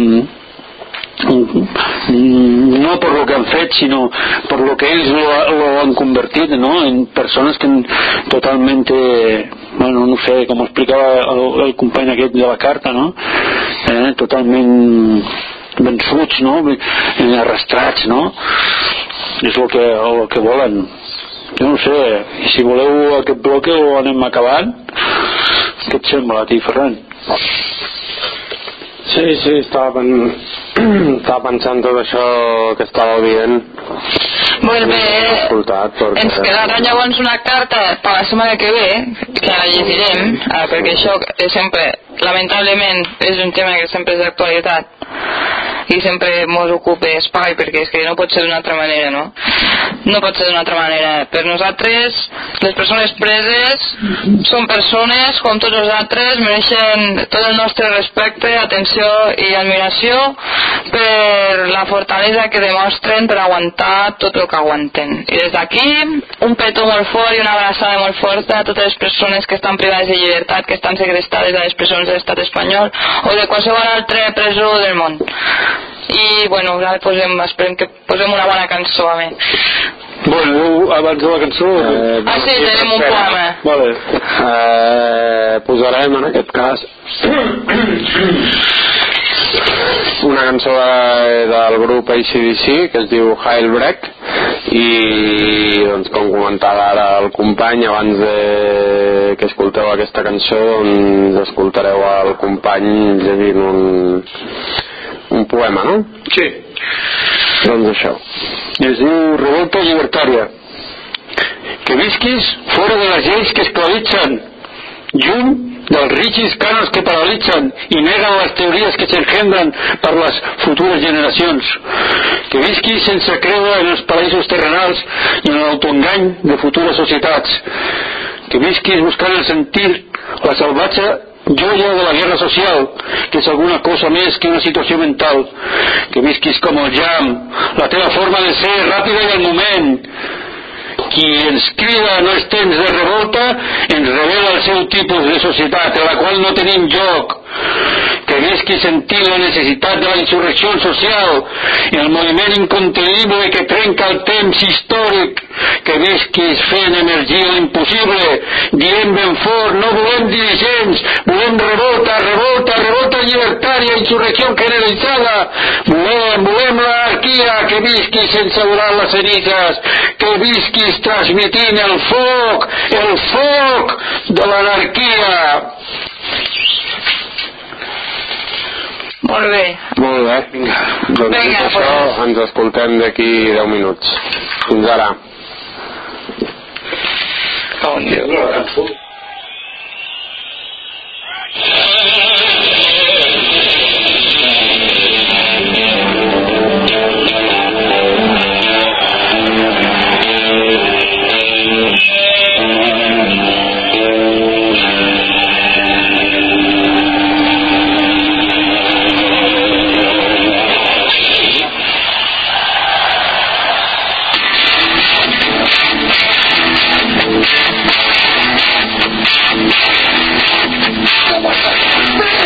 no por lo que han fet, sinó por lo que ells lo, lo han convertit, no? En persones que totalmente, bueno, no sé com explicava el, el company aquest de la carta, no? Eh, totalment vençuts, no? Arrastrats, no? És el que, el que volen. Jo no sé, si voleu aquest bloc ho anem acabant. Què et sembla a ti, Ferran? Sí, sí, estava, pen... estava pensant tot això que estava dient. Molt bé, perquè... ens quedarà llavors una carta per la setmana que ve, que la llegirem, eh, perquè això és sempre, lamentablement, és un tema que sempre és d'actualitat i sempre ens ocupa espai, perquè és que no pot ser d'una altra manera, no? No pot ser d'una altra manera. Per nosaltres, les persones preses són persones com tots els altres, mereixen tot el nostre respecte, atenció i admiració per la fortalesa que demostren per aguantar tot el que aguanten. I des d'aquí, un petó molt fort i una abraçada molt forta a totes les persones que estan privades de llibertat, que estan segrestades a les presons de l'estat espanyol o de qualsevol altra presó del món. I bueno, ara posem, esperem que posem una bona cançó a mi. Bueno, abans de la cançó eh, ah sí, tenim un poema. Vale. eh, posarem en aquest cas una cançó de, del grup A C D C que es diu Jailbreak, i doncs, com comentava ara el company, abans de que escolteu aquesta cançó doncs escoltareu al company llegint un un poema, no? Sí. Doncs això. Es diu Revolta Llibertària. Que visquis fora de les lleis que esclavitzen, lluny dels rígids cànons que paralitzen i neguen les teories que s'engendren per les futures generacions. Que visquis sense creure en els paraïsos terrenals i en l'autoengany de futures societats. Que visquis buscant el sentir, la salvatge joia de la guerra social, que és alguna cosa més que una situació mental. Que visquis com el jam, la teva forma de ser ràpida i al moment. Qui ens crida no és temps de revolta, ens revela el seu tipus de societat en la qual no tenim lloc. Que visqui sentir la necessitat de la insurrecció social, el moviment incontenible que trenca el temps històric. Que visquis fent emergir l'impossible, dient ben fort: no volem dirigents, volem revolta, revolta, revolta llibertària, insurrecció generalitzada. Volem, volem l'anarquia. Que visqui sense volar les cenises, que visquis transmitint el foc, el foc de l'anarquia. Molt bé. Molt bé. Doncs Vinga, això pues. ens escoltem d'aquí deu minuts. Fins ara. Oh, Déu. Bye.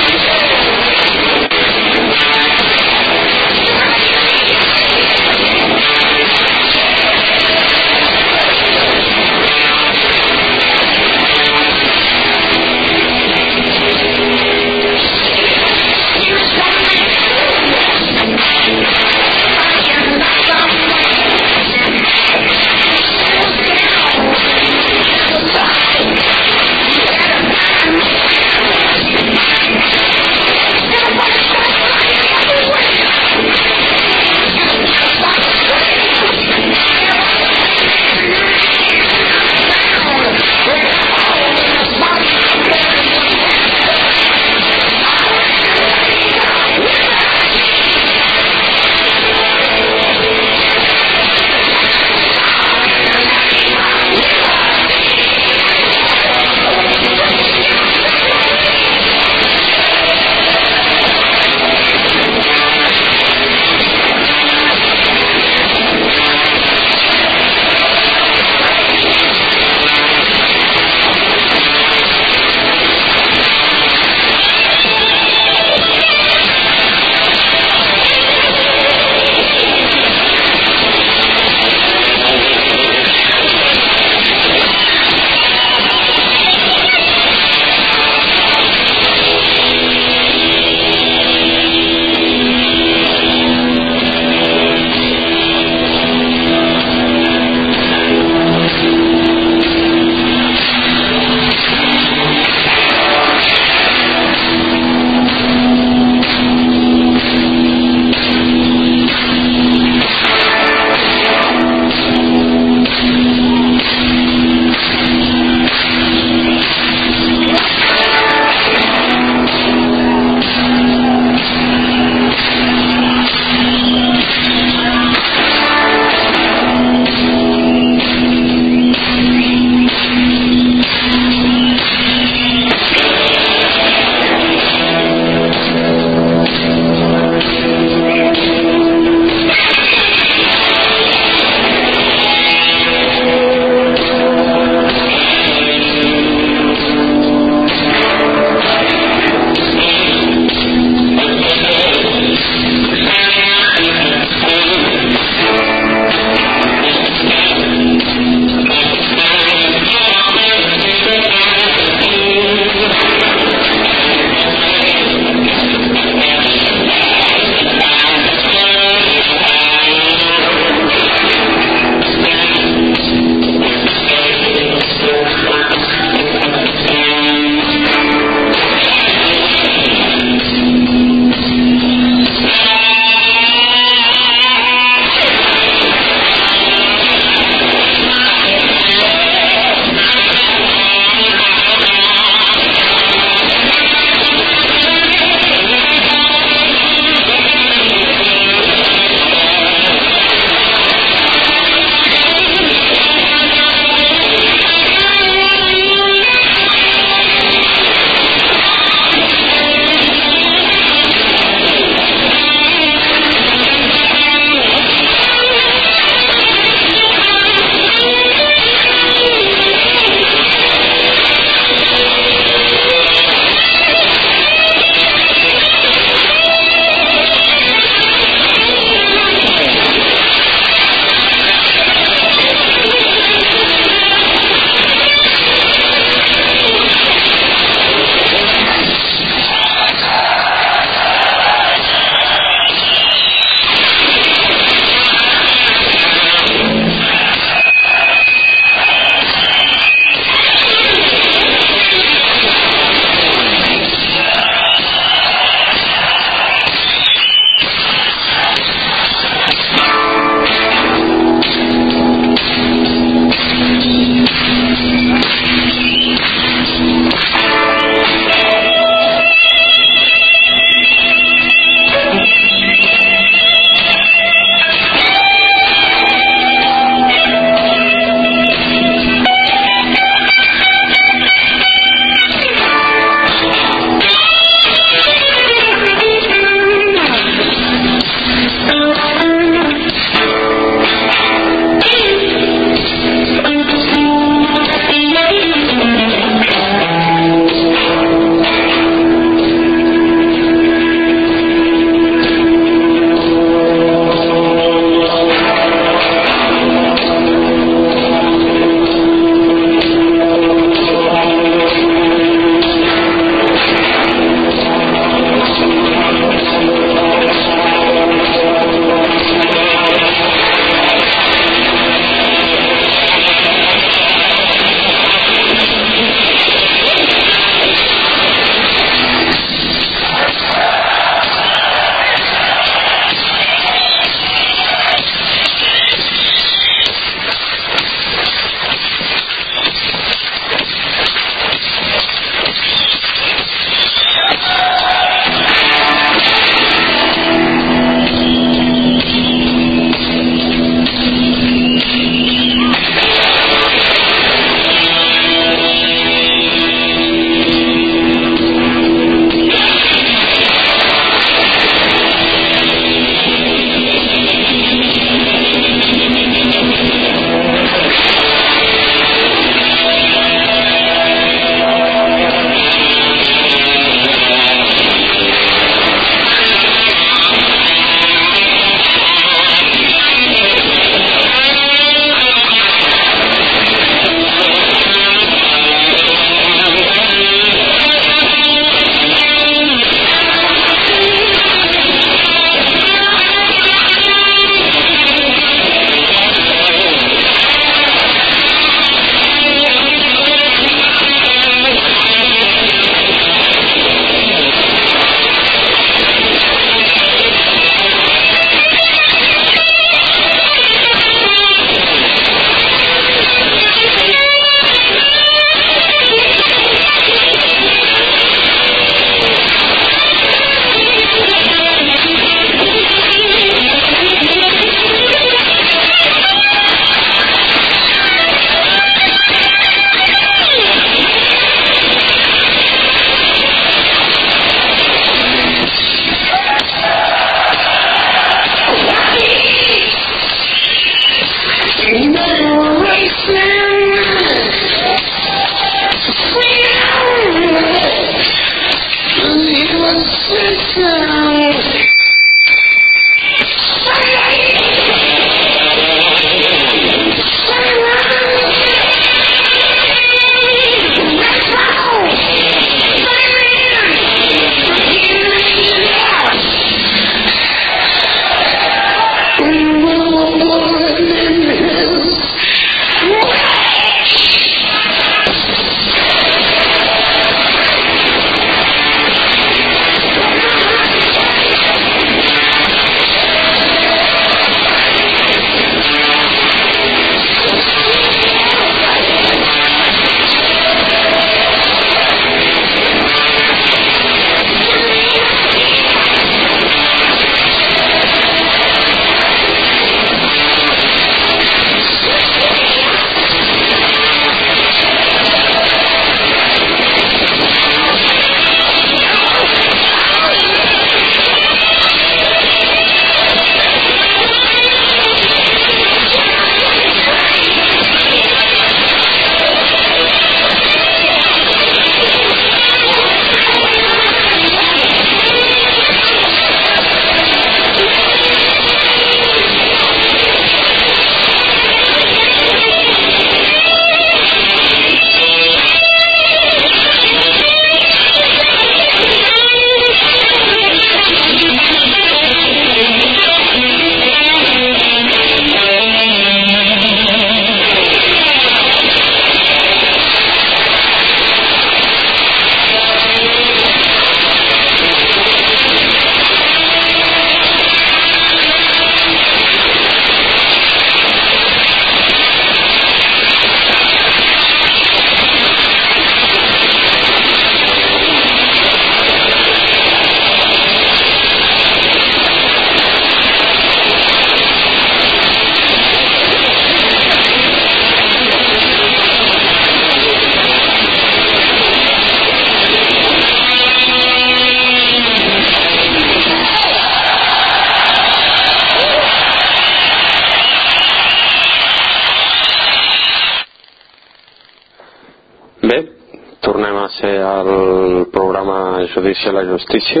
ser el programa Judici a la Justícia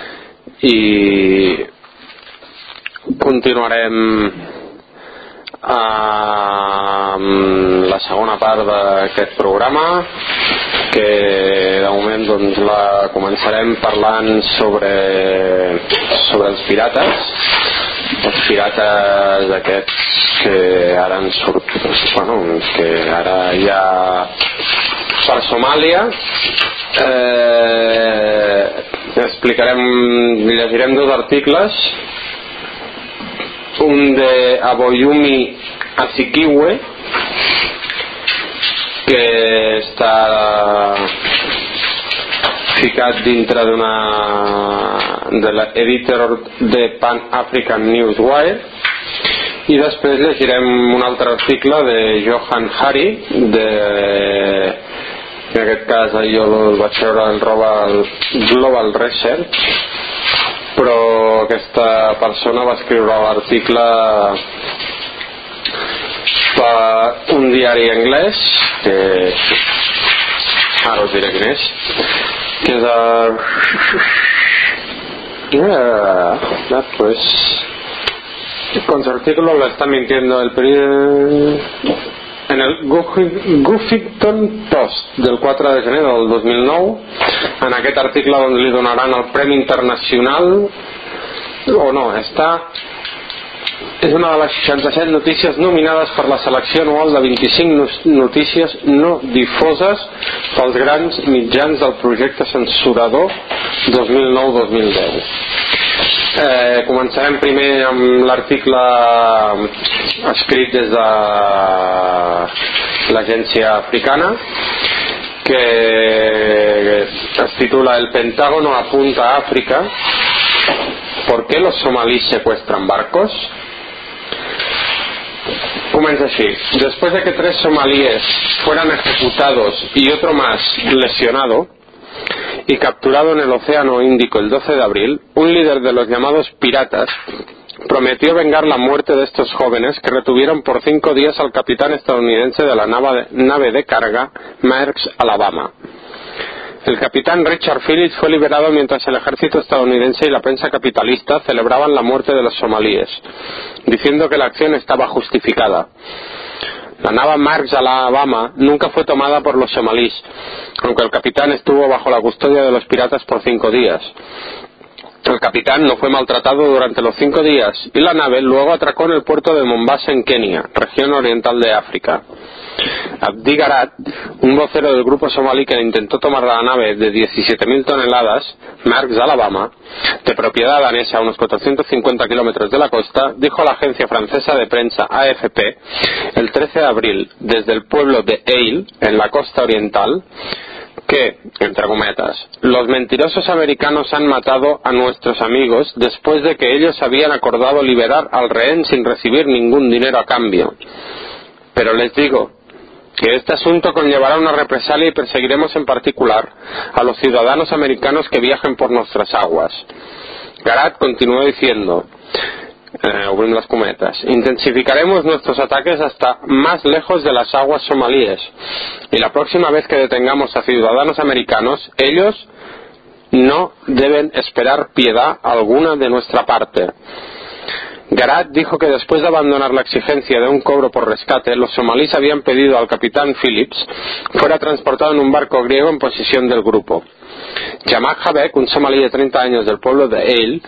i continuarem amb la segona part d'aquest programa, que de moment doncs la començarem parlant sobre sobre els pirates els pirates aquests que ara han sortit, bueno, que ara hi ha per Somàlia. eh, explicarem, llegirem dos articles, un de Aboyumi Azikiwe, que està ficat dintre d'una de l'editor de Pan African Newswire, i després llegirem un altre article de Johan Hari, de, en aquest cas jo el vaig veure en Global, Global Research, però aquesta persona va escriure l'article per un diari anglès, que ara us diré quin és, que és el... Yeah, pues... con su artículo lo está mintiendo el periódico en el Huffington Post del quatre de gener del dos mil nou. En aquest article doncs li donaran el Premi Internacional, o no, està és una de les seixanta-set notícies nominades per la selecció anual de vint-i-cinc notícies no difoses pels grans mitjans del projecte censurador dos mil nou dos mil deu. Eh, començarem primer amb l'article escrit des de l'agència africana, que es titula El Pentágono apunta a África, ¿por qué los somalíes secuestran barcos? Comienza así: después de que tres somalíes fueran ejecutados y otro más lesionado y capturado en el Océano Índico el doce de abril, un líder de los llamados piratas prometió vengar la muerte de estos jóvenes que retuvieron por cinco días al capitán estadounidense de la nave de carga Maersk Alabama. El capitán Richard Phillips fue liberado mientras el ejército estadounidense y la prensa capitalista celebraban la muerte de los somalíes, diciendo que la acción estaba justificada. La nave Maersk Alabama nunca fue tomada por los somalíes, aunque el capitán estuvo bajo la custodia de los piratas por cinco días. El capitán no fue maltratado durante los cinco días y la nave luego atracó en el puerto de Mombasa, en Kenia, región oriental de África. Abdi Garat, un vocero del grupo somalí que intentó tomar la nave de diecisiete mil toneladas, Marks, Alabama, de propiedad danesa a unos cuatrocientos cincuenta kilómetros de la costa, dijo a la agencia francesa de prensa A F P el trece de abril, desde el pueblo de Eil, en la costa oriental, que, entre cometas, los mentirosos americanos han matado a nuestros amigos después de que ellos habían acordado liberar al rehén sin recibir ningún dinero a cambio. Pero les digo que este asunto conllevará una represalia y perseguiremos en particular a los ciudadanos americanos que viajen por nuestras aguas. Garat continuó diciendo, eh, abrimos las cometas, intensificaremos nuestros ataques hasta más lejos de las aguas somalíes, y la próxima vez que detengamos a ciudadanos americanos, ellos no deben esperar piedad alguna de nuestra parte. Garat dijo que después de abandonar la exigencia de un cobro por rescate, los somalíes habían pedido al capitán Phillips fuera transportado en un barco griego en posesión del grupo. Jamal Habek, un somalí de treinta años del pueblo de Eil,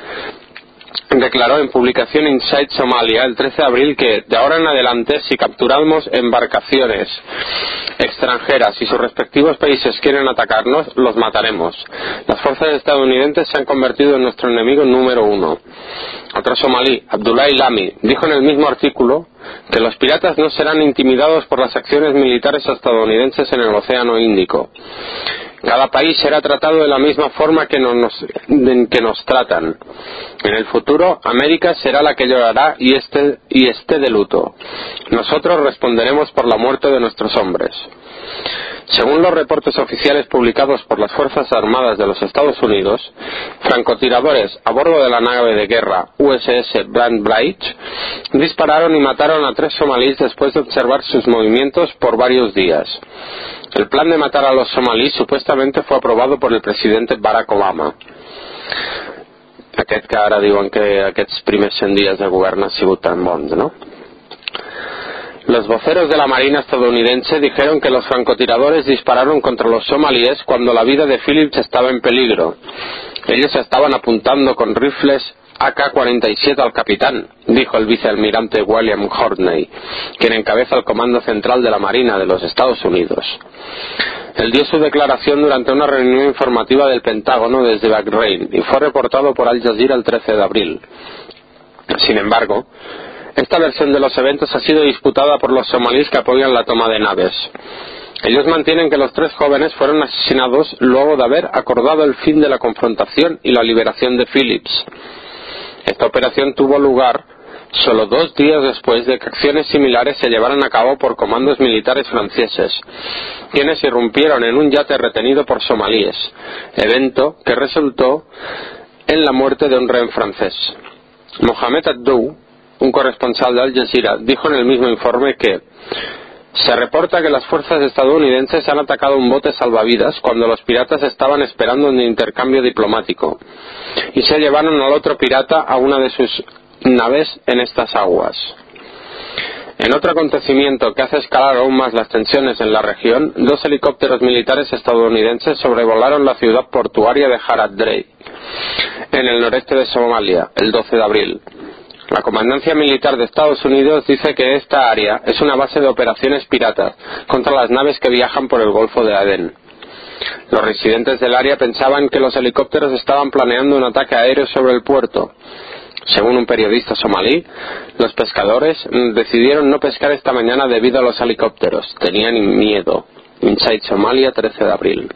declaró en publicación Inside Somalia el trece de abril que de ahora en adelante, si capturamos embarcaciones extranjeras y sus respectivos países quieren atacarnos, los mataremos. Las fuerzas estadounidenses se han convertido en nuestro enemigo número uno. Otro somalí, Abdullah Lami, dijo en el mismo artículo que los piratas no serán intimidados por las acciones militares estadounidenses en el Océano Índico. Cada país será tratado de la misma forma que nos, que nos tratan. En el futuro, América será la que llorará y esté, y esté de luto. Nosotros responderemos por la muerte de nuestros hombres. Según los reportes oficiales publicados por las Fuerzas Armadas de los Estados Unidos, francotiradores a bordo de la nave de guerra U S S Brand Bligh dispararon y mataron a tres somalíes después de observar sus movimientos por varios días. El plan de matar a los somalíes supuestamente fue aprobado por el presidente Barack Obama. Aquest que ara diuen que aquests primers cent dies de govern han sigut tan bons, no? Los voceros de la Marina estadounidense dijeron que los francotiradores dispararon contra los somalíes cuando la vida de Phillips estaba en peligro. Ellos estaban apuntando con rifles A K cuarenta y siete al capitán, dijo el vicealmirante William Horney, quien encabeza el Comando Central de la Marina de los Estados Unidos. Él dio su declaración durante una reunión informativa del Pentágono desde Bahrein y fue reportado por Al Jazeera el trece de abril. Sin embargo, esta versión de los eventos ha sido disputada por los somalíes que apoyan la toma de naves. Ellos mantienen que los tres jóvenes fueron asesinados luego de haber acordado el fin de la confrontación y la liberación de Phillips. Esta operación tuvo lugar solo dos días después de que acciones similares se llevaran a cabo por comandos militares franceses, quienes irrumpieron en un yate retenido por somalíes, evento que resultó en la muerte de un rehén francés. Mohamed Abdou, un corresponsal de Al Jazeera, dijo en el mismo informe que se reporta que las fuerzas estadounidenses han atacado un bote salvavidas cuando los piratas estaban esperando un intercambio diplomático y se llevaron al otro pirata a una de sus naves en estas aguas. En otro acontecimiento que hace escalar aún más las tensiones en la región, dos helicópteros militares estadounidenses sobrevolaron la ciudad portuaria de Haradrey, en el noreste de Somalia, el doce de abril. La Comandancia Militar de Estados Unidos dice que esta área es una base de operaciones piratas contra las naves que viajan por el Golfo de Adén. Los residentes del área pensaban que los helicópteros estaban planeando un ataque aéreo sobre el puerto. Según un periodista somalí, los pescadores decidieron no pescar esta mañana debido a los helicópteros. Tenían miedo. Inside Somalia, trece de abril.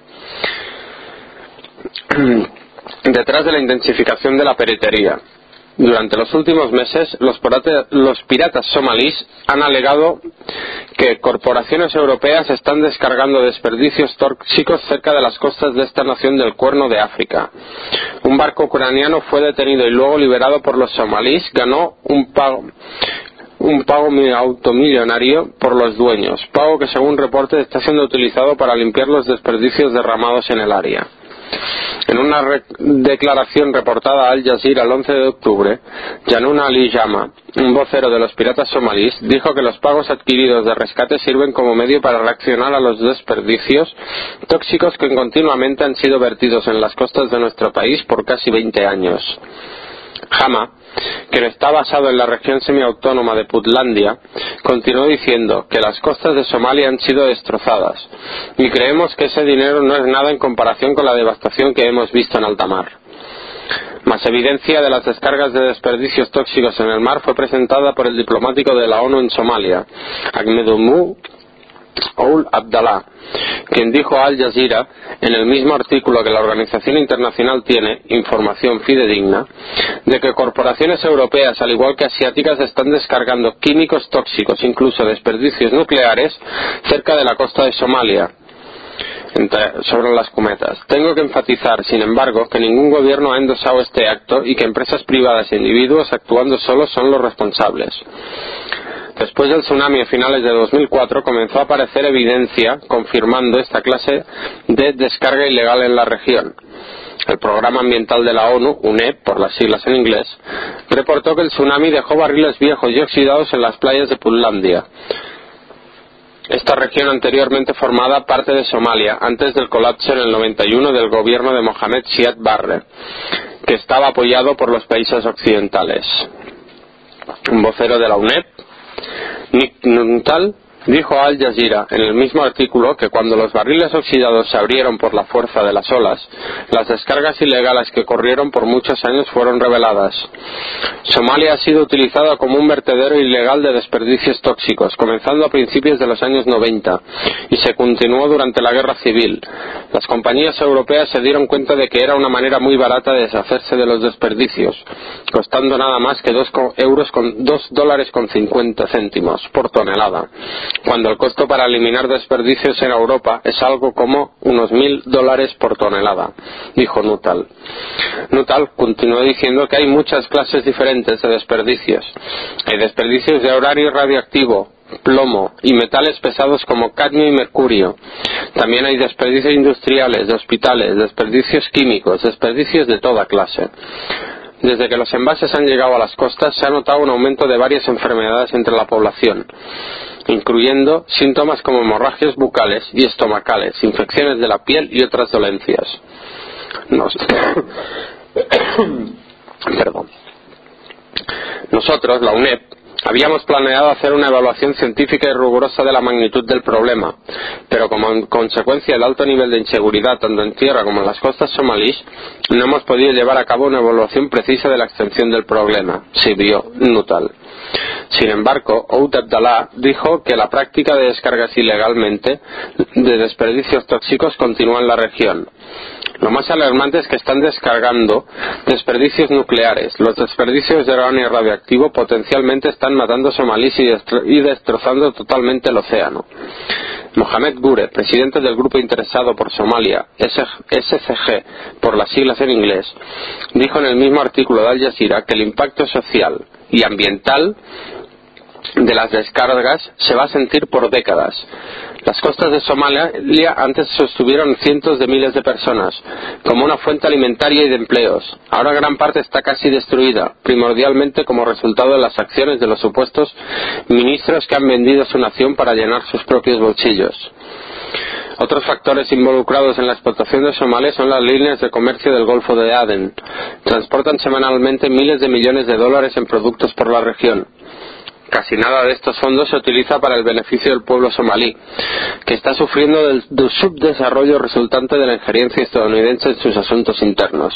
Detrás de la intensificación de la piratería. Durante los últimos meses, los, porate, los piratas somalíes han alegado que corporaciones europeas están descargando desperdicios tóxicos cerca de las costas de esta nación del Cuerno de África. Un barco ucraniano fue detenido y luego liberado por los somalíes, ganó un pago, un pago automillonario por los dueños, pago que según reportes está siendo utilizado para limpiar los desperdicios derramados en el área. En una re declaración reportada a Al Jazeera el once de octubre, Yanun Ali Jama, un vocero de los piratas somalíes, dijo que los pagos adquiridos de rescate sirven como medio para reaccionar a los desperdicios tóxicos que continuamente han sido vertidos en las costas de nuestro país por casi veinte años. Jama, que está basado en la región semiautónoma de Puntlandia, continuó diciendo que las costas de Somalia han sido destrozadas y creemos que ese dinero no es nada en comparación con la devastación que hemos visto en alta mar. Más evidencia de las descargas de desperdicios tóxicos en el mar fue presentada por el diplomático de la ONU en Somalia, Ahmedou Ould Abdallah, quien dijo a Al Jazeera, en el mismo artículo que la organización internacional tiene información fidedigna, de que corporaciones europeas, al igual que asiáticas, están descargando químicos tóxicos, incluso desperdicios nucleares, cerca de la costa de Somalia, entre, sobre las cumetas. Tengo que enfatizar, sin embargo, que ningún gobierno ha endosado este acto y que empresas privadas e individuos actuando solos son los responsables. Después del tsunami a finales de dos mil cuatro comenzó a aparecer evidencia confirmando esta clase de descarga ilegal en la región. El Programa Ambiental de la ONU, U N E P por las siglas en inglés, reportó que el tsunami dejó barriles viejos y oxidados en las playas de Puntlandia, esta región anteriormente formada parte de Somalia antes del colapso en el noventa y uno del gobierno de Mohamed Siad Barre, que estaba apoyado por los países occidentales. Un vocero de la U N E P, Nick Nuttall, dijo a Al Jazeera en el mismo artículo que cuando los barriles oxidados se abrieron por la fuerza de las olas, las descargas ilegales que corrieron por muchos años fueron reveladas. Somalia ha sido utilizada como un vertedero ilegal de desperdicios tóxicos, comenzando a principios de los años noventa, y se continuó durante la guerra civil. Las compañías europeas se dieron cuenta de que era una manera muy barata de deshacerse de los desperdicios, costando nada más que dos euros con dos dólares con cincuenta céntimos por tonelada, cuando el costo para eliminar desperdicios en Europa es algo como unos mil dólares por tonelada, dijo Nuttall. Nuttall continuó diciendo que hay muchas clases diferentes de desperdicios. Hay desperdicios de uranio radiactivo, plomo y metales pesados como cadmio y mercurio. También hay desperdicios industriales, de hospitales, desperdicios químicos, desperdicios de toda clase. Desde que los envases han llegado a las costas se ha notado un aumento de varias enfermedades entre la población, incluyendo síntomas como hemorragias bucales y estomacales, infecciones de la piel y otras dolencias. Nos... Perdón. Nosotros, la U N E P, habíamos planeado hacer una evaluación científica y rigurosa de la magnitud del problema, pero como consecuencia del alto nivel de inseguridad tanto en tierra como en las costas somalíes, no hemos podido llevar a cabo una evaluación precisa de la extensión del problema, siguió Nuttall. Sin embargo, Ould Abdallah dijo que la práctica de descargas ilegalmente de desperdicios tóxicos continúa en la región. Lo más alarmante es que están descargando desperdicios nucleares. Los desperdicios de uranio radiactivo potencialmente están matando somalíes y, destro y destrozando totalmente el océano. Mohamed Gure, presidente del grupo interesado por Somalia, S C G por las siglas en inglés, dijo en el mismo artículo de Al Jazeera que el impacto social y ambiental de las descargas se va a sentir por décadas. Las costas de Somalia antes sostuvieron cientos de miles de personas como una fuente alimentaria y de empleos. Ahora gran parte está casi destruida, primordialmente como resultado de las acciones de los supuestos ministros que han vendido su nación para llenar sus propios bolsillos. Otros factores involucrados en la explotación de Somalia son las líneas de comercio del Golfo de Adén. Transportan semanalmente miles de millones de dólares en productos por la región. Casi nada de estos fondos se utiliza para el beneficio del pueblo somalí, que está sufriendo del, del subdesarrollo resultante de la injerencia estadounidense en sus asuntos internos.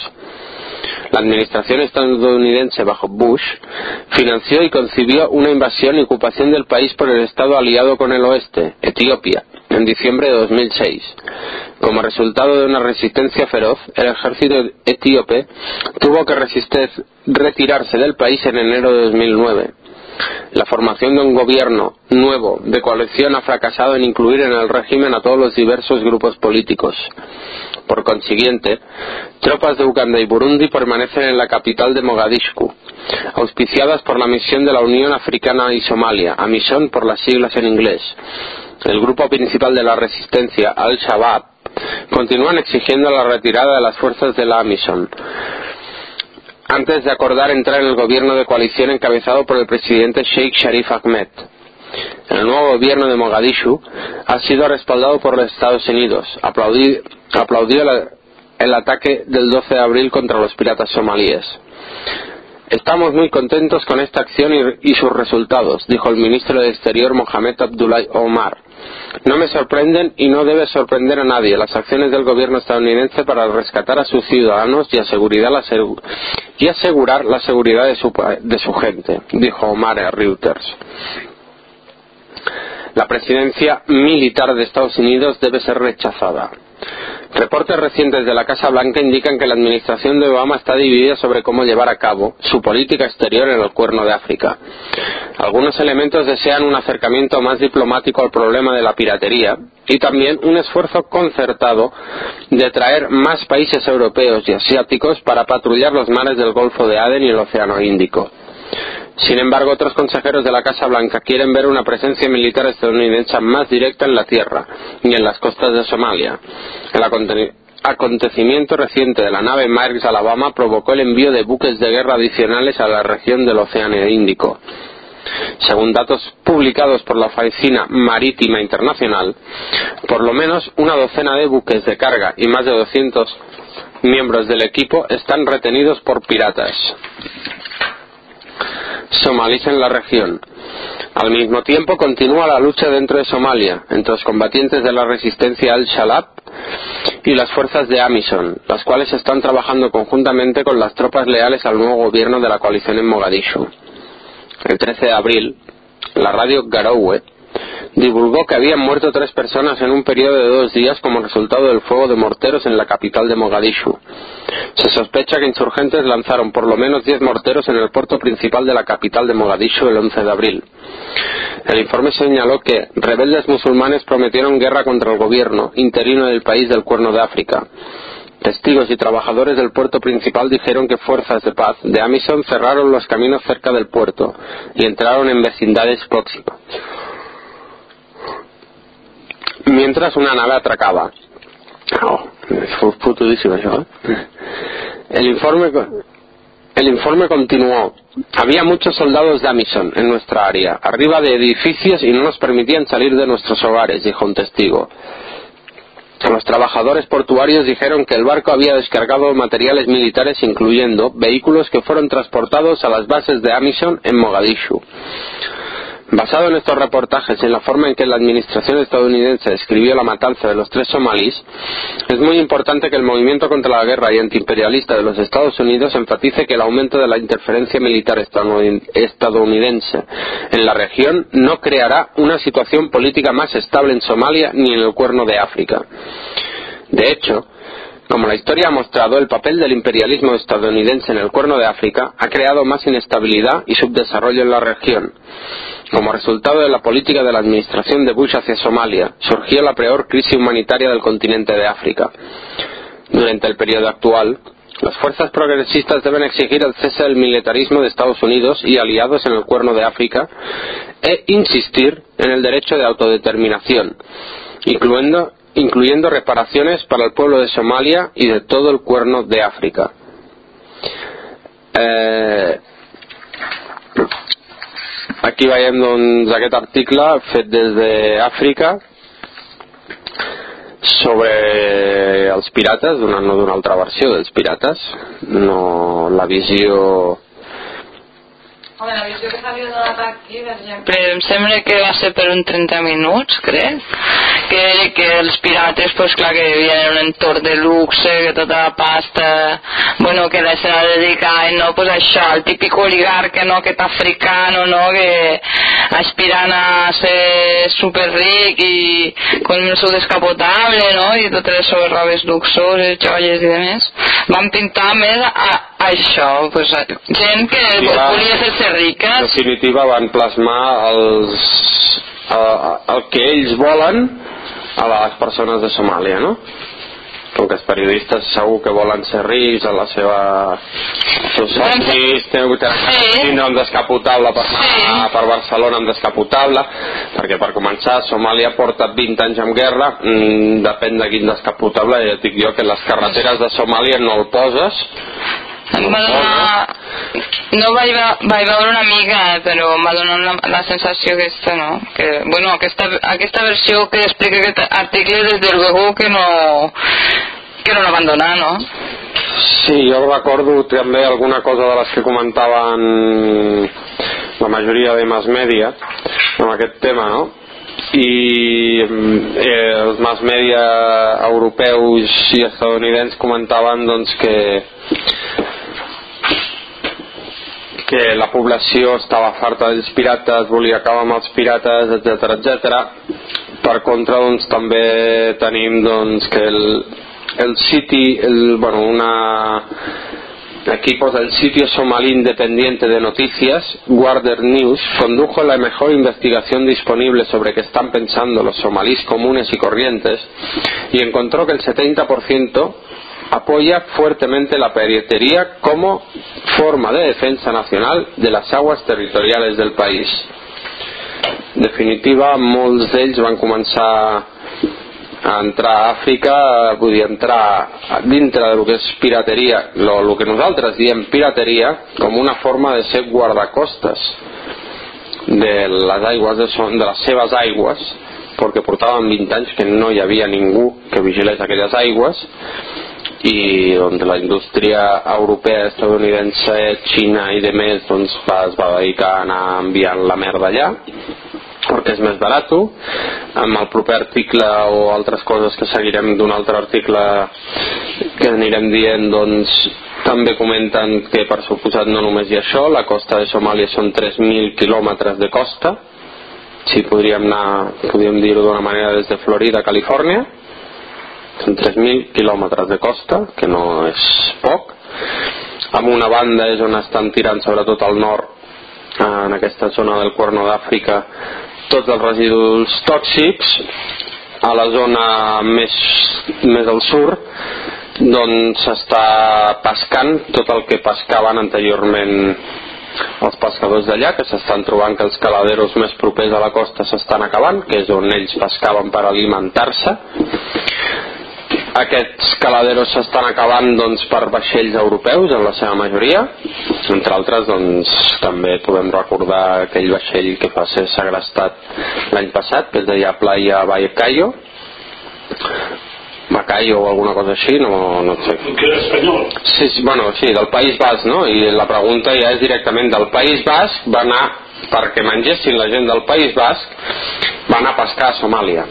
La administración estadounidense bajo Bush financió y concibió una invasión y ocupación del país por el estado aliado con el oeste, Etiopía, en diciembre de dos mil seis. Como resultado de una resistencia feroz, el ejército etíope tuvo que resistir, retirarse del país en enero de dos mil nueve. La formación de un gobierno nuevo de coalición ha fracasado en incluir en el régimen a todos los diversos grupos políticos. Por consiguiente, tropas de Uganda y Burundi permanecen en la capital de Mogadishu, auspiciadas por la misión de la Unión Africana y Somalia, AMISOM por las siglas en inglés. El grupo principal de la resistencia, Al-Shabaab, continúan exigiendo la retirada de las fuerzas de la AMISOM antes de acordar entrar en el gobierno de coalición encabezado por el presidente Sheikh Sharif Ahmed. El nuevo gobierno de Mogadishu ha sido respaldado por los Estados Unidos. Aplaudí, aplaudió la, el ataque del doce de abril contra los piratas somalíes. Estamos muy contentos con esta acción y, y sus resultados, dijo el ministro de Exterior Mohamed Abdullahi Omar. No me sorprenden y no debe sorprender a nadie las acciones del gobierno estadounidense para rescatar a sus ciudadanos y asegurar la, y asegurar la seguridad de su, de su gente, dijo Omar a Reuters. La presidencia militar de Estados Unidos debe ser rechazada. Reportes recientes de la Casa Blanca indican que la administración de Obama está dividida sobre cómo llevar a cabo su política exterior en el Cuerno de África. Algunos elementos desean un acercamiento más diplomático al problema de la piratería y también un esfuerzo concertado de traer más países europeos y asiáticos para patrullar los mares del Golfo de Adén y el Océano Índico. Sin embargo, otros consejeros de la Casa Blanca quieren ver una presencia militar estadounidense más directa en la tierra y en las costas de Somalia. El acontecimiento reciente de la nave Marks Alabama provocó el envío de buques de guerra adicionales a la región del Océano Índico. Según datos publicados por la Oficina Marítima Internacional, por lo menos una docena de buques de carga y más de doscientos miembros del equipo están retenidos por piratas somalíes en la región. Al mismo tiempo continúa la lucha dentro de Somalia entre los combatientes de la resistencia Al-Shabaab y las fuerzas de AMISOM, las cuales están trabajando conjuntamente con las tropas leales al nuevo gobierno de la coalición en Mogadishu. El trece de abril, la radio Garowe divulgó que habían muerto tres personas en un periodo de dos días como resultado del fuego de morteros en la capital de Mogadishu. Se sospecha que insurgentes lanzaron por lo menos diez morteros en el puerto principal de la capital de Mogadishu el once de abril. El informe señaló que rebeldes musulmanes prometieron guerra contra el gobierno interino del país del Cuerno de África. Testigos y trabajadores del puerto principal dijeron que fuerzas de paz de AMISOM cerraron los caminos cerca del puerto y entraron en vecindades próximas, mientras una nave atracaba. Oh, fue putudísimo eso, ¿eh? El informe, el informe continuó. Había muchos soldados de AMISOM en nuestra área, arriba de edificios y no nos permitían salir de nuestros hogares, dijo un testigo. Los trabajadores portuarios dijeron que el barco había descargado materiales militares, incluyendo vehículos que fueron transportados a las bases de AMISOM en Mogadishu. Basado en estos reportajes y en la forma en que la administración estadounidense describió la matanza de los tres somalíes, es muy importante que el movimiento contra la guerra y antiimperialista de los Estados Unidos enfatice que el aumento de la interferencia militar estadounidense en la región no creará una situación política más estable en Somalia ni en el Cuerno de África. De hecho, como la historia ha mostrado, el papel del imperialismo estadounidense en el Cuerno de África ha creado más inestabilidad y subdesarrollo en la región. Como resultado de la política de la administración de Bush hacia Somalia, surgió la peor crisis humanitaria del continente de África. Durante el periodo actual, las fuerzas progresistas deben exigir el cese del militarismo de Estados Unidos y aliados en el Cuerno de África e insistir en el derecho de autodeterminación, incluyendo incluyendo reparaciones para el pueblo de Somalia y de todo el Cuerno de África. Eh, aquí veiem doncs, aquest article fet des d'Àfrica sobre els pirates, donant-nos una altra versió dels pirates, no la visió... Home, la visió que s'havia donat aquí, per exemple, em sembla que va ser per un trenta minuts, crec, que, que els pirates, pues clar, que vivien en un entorn de luxe, que tota la pasta, bueno, que la se la dedicaven, no, pues això, el típic oligarca, no, aquest africano, no, que aspirant a ser superric i con el seu descapotable, no, i totes les seves robes luxoses, joies i demés, van pintar més a, a això, pues, gent que I volia fer-se rica. En definitiva van plasmar els, el, el que ells volen a les persones de Somàlia, no? Com que els periodistes segur que volen ser rics a la seva els somnis, tindre un descapotable per, sí. per Barcelona, un descapotable, perquè per començar Somàlia porta vint anys en guerra, mm, depèn de quin descapotable, ja et dic jo que les carreteres de Somàlia no el poses. No, donar... no vaig, vaig veure una mica, però m'ha donat la, la sensació aquesta, no? Que, bueno, aquesta, aquesta versió que explica aquest article des del luego que no que no la van donar, no? Sí, jo recordo també alguna cosa de les que comentaven la majoria de mass media amb aquest tema, no? I eh, els mass media europeus i estadounidencs comentaven doncs que que la població estava farta dels pirates, volia acabar amb els pirates, etcètera, etcètera. Per contra, doncs, també tenim doncs, que el, el City, el, bueno, una... aquí posa el sitio somalí independiente de noticias, Guarder News, condujo la mejor investigación disponible sobre qué están pensando los somalíes comunes y corrientes y encontró que el setenta por ciento apoya fuertemente la piratería como forma de defensa nacional de las aguas territoriales del país. En definitiva, molts d'ells van començar a entrar a Àfrica, vull dir, entrar dintre del que és pirateria, el que nosaltres diem pirateria, com una forma de ser guardacostes de les aigües de, son, de les seves aigües, perquè portaven vint anys que no hi havia ningú que vigilés aquelles aigües, i doncs, la indústria europea, estadounidense, Xina i de més doncs, es va dedicar a anar enviant la merda allà perquè és més barat. Amb el proper article o altres coses que seguirem d'un altre article que anirem dient, doncs també comenten que per suposat no només hi ha això, la costa de Somàlia són tres mil quilòmetres de costa, si podríem anar, podríem dir-ho d'una manera, des de Florida a Califòrnia, són tres mil quilòmetres de costa, que no és poc. Amb una banda és on estan tirant, sobretot al nord, en aquesta zona del Cuerno d'Àfrica, tots els residus tòxics. A la zona més, més al sud, doncs s'està pescant tot el que pescaven anteriorment els pescadors d'allà, que s'estan trobant que els caladeros més propers a la costa s'estan acabant, que és on ells pescaven per alimentar-se. Aquests caladeros s'estan acabant doncs, per vaixells europeus en la seva majoria, entre altres doncs, també podem recordar aquell vaixell que va ser segrestat l'any passat, que es deia Playa Bacayo Bacayo o alguna cosa així, no, no sé. Que era espanyol? Sí, sí, bueno, sí, del País Basc, no? I la pregunta ja és directament del País Basc, va anar, perquè mengessin la gent del País Basc, va anar a pescar a Somàlia.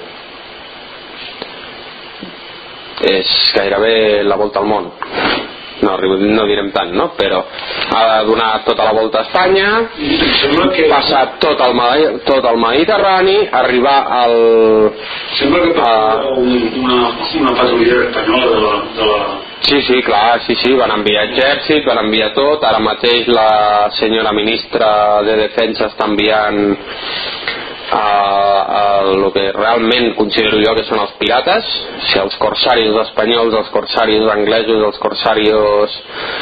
És gairebé la volta al món, no, no direm tant, no? Però ha de donar tota la volta a Espanya, que... passar tot el, tot el Mediterrani, arribar al... Sembla que a... una, una patrullera espanyola de la, de la... Sí, sí, clar, sí, sí, van enviar exèrcit, van enviar tot. Ara mateix la senyora ministra de Defensa està enviant a, a el que realment considero jo que són els pirates, o sigui, els corsarios espanyols, els corsarios anglesos, els corsarios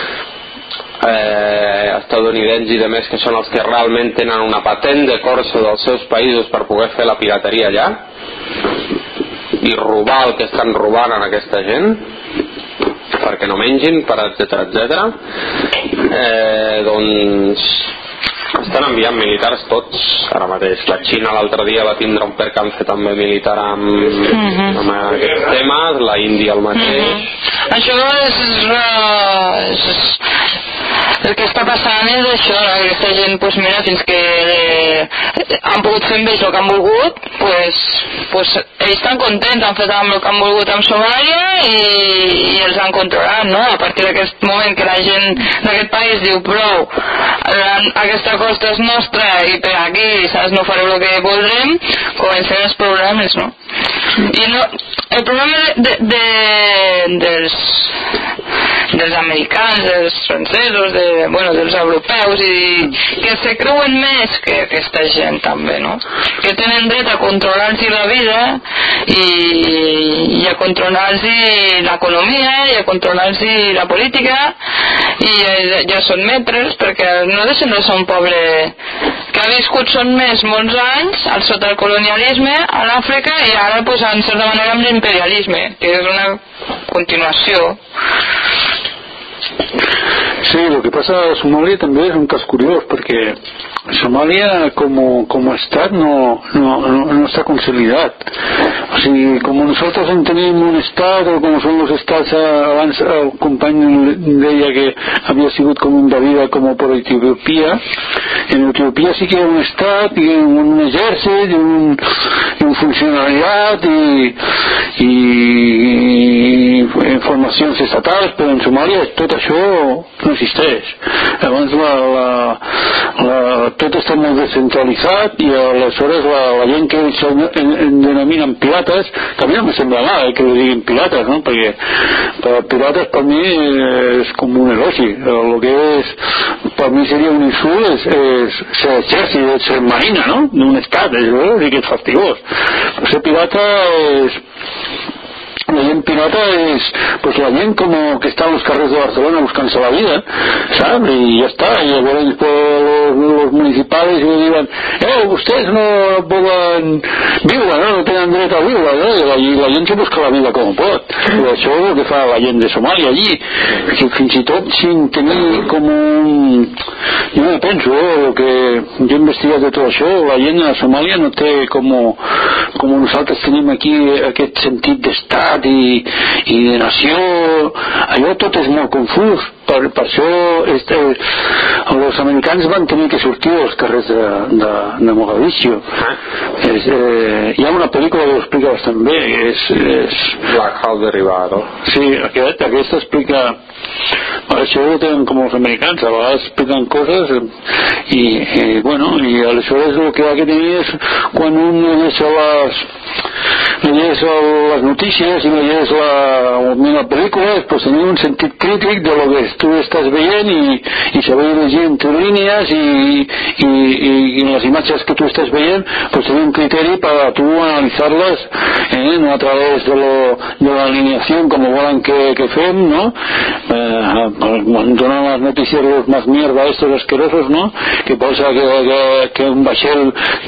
eh, estadounidencs i de més, que són els que realment tenen una patent de corso dels seus països per poder fer la pirateria allà i robar el que estan robant en aquesta gent perquè no mengin, per etcètera etcètera. Eh, doncs estan enviant militars tots ara mateix. La Xina l'altre dia va tindre un percance també militar amb, mm-hmm. amb aquests temes, la Índia el mateix. Mm-hmm. Això és, és, és el que està passant és això, no? Aquesta gent, pues mira, fins que eh, han pogut fer amb ells el que han volgut, pues, pues ells estan contents, han fet amb el que han volgut amb Somàlia i, i els han controlat, no? A partir d'aquest moment que la gent d'aquest país diu prou, aquesta costa és nostra i per aquí, saps, no fareu el que voldrem, comencen els problemes, no? I no, el problema de, de, dels dels americans, dels francesos, de, bueno, dels europeus, i que se creuen més que aquesta gent també, no? Que tenen dret a controlar-se la vida i, i a controlar-se l'economia i a controlar-se la política i ja, ja són metres, perquè no deixen de ser un poble que ha viscut són més molts anys al sota el colonialisme a l'Àfrica i ara pues, en certa manera amb l'imperialisme, que és una continuació. Sí, lo que pasa a Somalia també és un cas curiós, perquè Somalia como, como estat no, no, no, no està consolidat. O sigui, com nosaltres en tenim un estat, o com són els estats, abans el company deia que havia sigut com un Davida com per Etiòpia. En Etiòpia sí que hi ha un estat, i un exèrcit, i un, i un funcionariat, i, i, i formacions estatals, però en Somàlia tot això no existeix. Abans la, la, la, tot està molt descentralitzat i aleshores la, la gent que ells en, en, en denominen pirates, també no me sembla mal eh, que ho diguin pirates, no? Perquè per pirates per mi és com un elogi. El que és, per mi seria un insult és, és ser exèrcit, és ser marina, no? D'un estat, és, és, és fastigós. Però ser pirata és... La gent pirata és pues, la gent como que está en los carrers de Barcelona buscándose la vida, ¿sabes? Y ya está, y luego los, los municipales y diuen eh, ustedes no poden viure, no? No tenen dret a viure, no? I la, i la gent se busca la vida com pot. I això és el que fa la gent de Somàlia allí, que fins i tot sin tenir com un... Jo no penso, eh, el que jo he investigat de tot això, la gent a Somàlia no té com, com nosaltres tenim aquí aquest sentit d'estat i, i de nació. Allò tot és molt confús, per, per això este, els americans van tenir que sortir als carrers de, de, de Mogadiscio. És, eh, hi ha una pel·lícula que ho explica bastant bé, és, és... Black Hawk Derivado. Sí, aquest, aquest explica... Això ho tenen com els americans, a vegades expliquen coses i, i bueno, i aleshores el que ha que tenir és quan un llegeix les llegeix les notícies i llegeix la, la pel·lícula, pues tenir un sentit crític de lo que tu estàs veient i, i saber llegir entre línies i, i, i, i les imatges que tu estàs veient, pues tenir un criteri per tu analitzar-les, eh, no a través de, lo, de la alineació com volen que, que fem, no? Eh, donen les notícies más mierda estos asquerosos, no? Que posa que, que, que un vaixell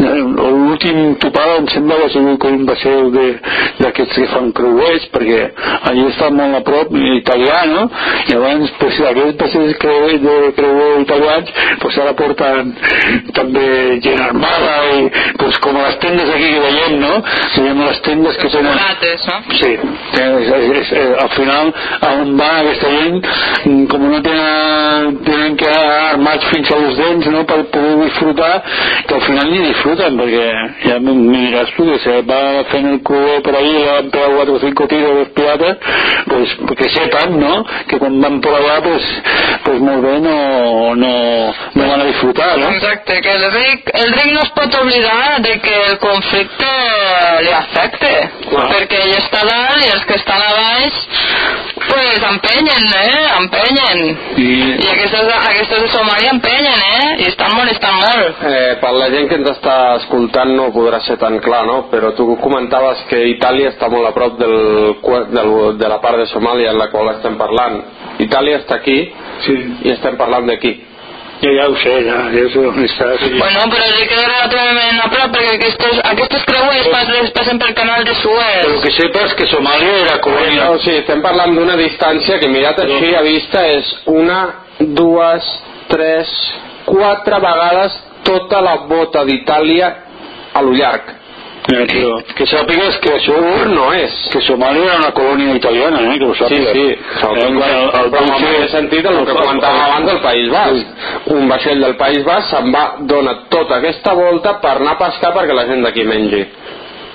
l'últim topada em sembla que ha sigut com un vaixell d'aquests que fan creuers, perquè allí està molt a prop italià, no? I abans pues, aquests vaixells creuer, de creuer italians pues ara porten també gent armada i pues com les tendes aquí que veiem, no? Veiem les tendes que tenen... Morates, no? Sí, és, és, és, al final on va aquesta gent com no tenen, tenen que armats fins als dents, no? Per poder disfrutar, que al final ni disfruten, perquè ja me diràs tu que se va fent el creuer per ahí, le van pegar cuatro o cinco tiros los piratas, pues que sepan, ¿no? Que quan van por allà, pues, pues molt bé no, no, no van a disfrutar, ¿no? Exacte, que el ric, el ric no es pot oblidar de que el conflicte li afecta, ah. Perquè ell està dalt i els que estan a baix pues empenyen, eh? Empenyen. I, I aquestes, aquestes de Somàlia empenyen, eh? I estan molestant molt. Eh, per la gent que ens està escoltant no podrà ser tan clar, no? Però tu comentaves que Itàlia està molt a prop del, del, de la part de Somàlia en la qual estem parlant. Itàlia està aquí, sí. I estem parlant d'aquí. Ja, ja ho sé, ja, ja sé on està. Sí. Bueno, però sí que relativament a prop, perquè aquestes, aquestes creuers passen, passen pel canal de Suez. Però que sepas que Somàlia era colònia. No, sí, estem parlant d'una distància que mirat així a vista és una, dues, tres, quatre vegades tota la bota d'Itàlia a lo llarg. Eh, però que sàpigues que això no és que Somàlia era una colònia italiana, eh, que ho sàpigues. Sí, sí, el, eh, el, el, però en aquest sentit el que comentàvem abans del País Basc, un vaixell del País Basc se'n va, dona tota aquesta volta per anar a pescar perquè la gent d'aquí mengi.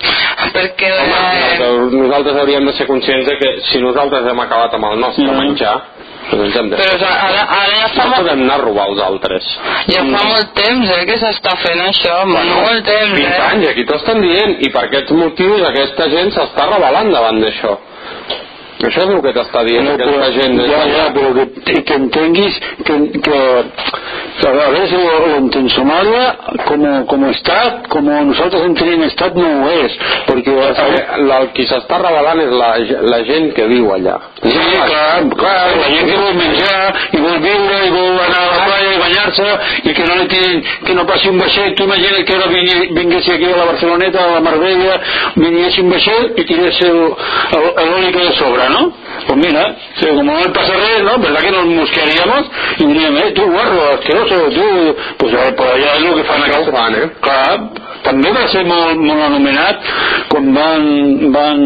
perquè... Home, nosaltres hauríem de ser conscients de que si nosaltres hem acabat amb el nostre mm. menjar, doncs ens hem de fer. Però ara, ara ja fa no podem anar a robar els altres. Ja fa molt temps, eh, que s'està fent això, bueno, molt temps, eh? vint anys, aquí t'ho estan dient, i per aquests motius aquesta gent s'està rebel·lant davant d'això. Això és el que t'està dient, no, aquesta però, gent. Ja, ja, però que, que entenguis que, que a veces lo en Somalia como, como Estat, como nosotros entenem Estat no ho és, perquè el qui s'està rebel·lant és la, la gent que viu allà. Sí, clar, clar, la gent que vol menjar i vol viure i vol anar a la playa i banyar-se i que no, tirin, que no passi un vaixell. Tu imagina que ara vinguessi aquí a la Barceloneta, a la Marbella, viniessi un vaixell i tirés l'oli que de sobre, ¿no? Pues mira, como no le pasa res, ¿no? ¿Verdad que nos mosquearíamos? Y diríem, eh, tu guarro, asqueroso, tu... Pues eh, por allà és el que fan aquí. Fan, eh? Clar, també va ser molt, molt anomenat quan van... van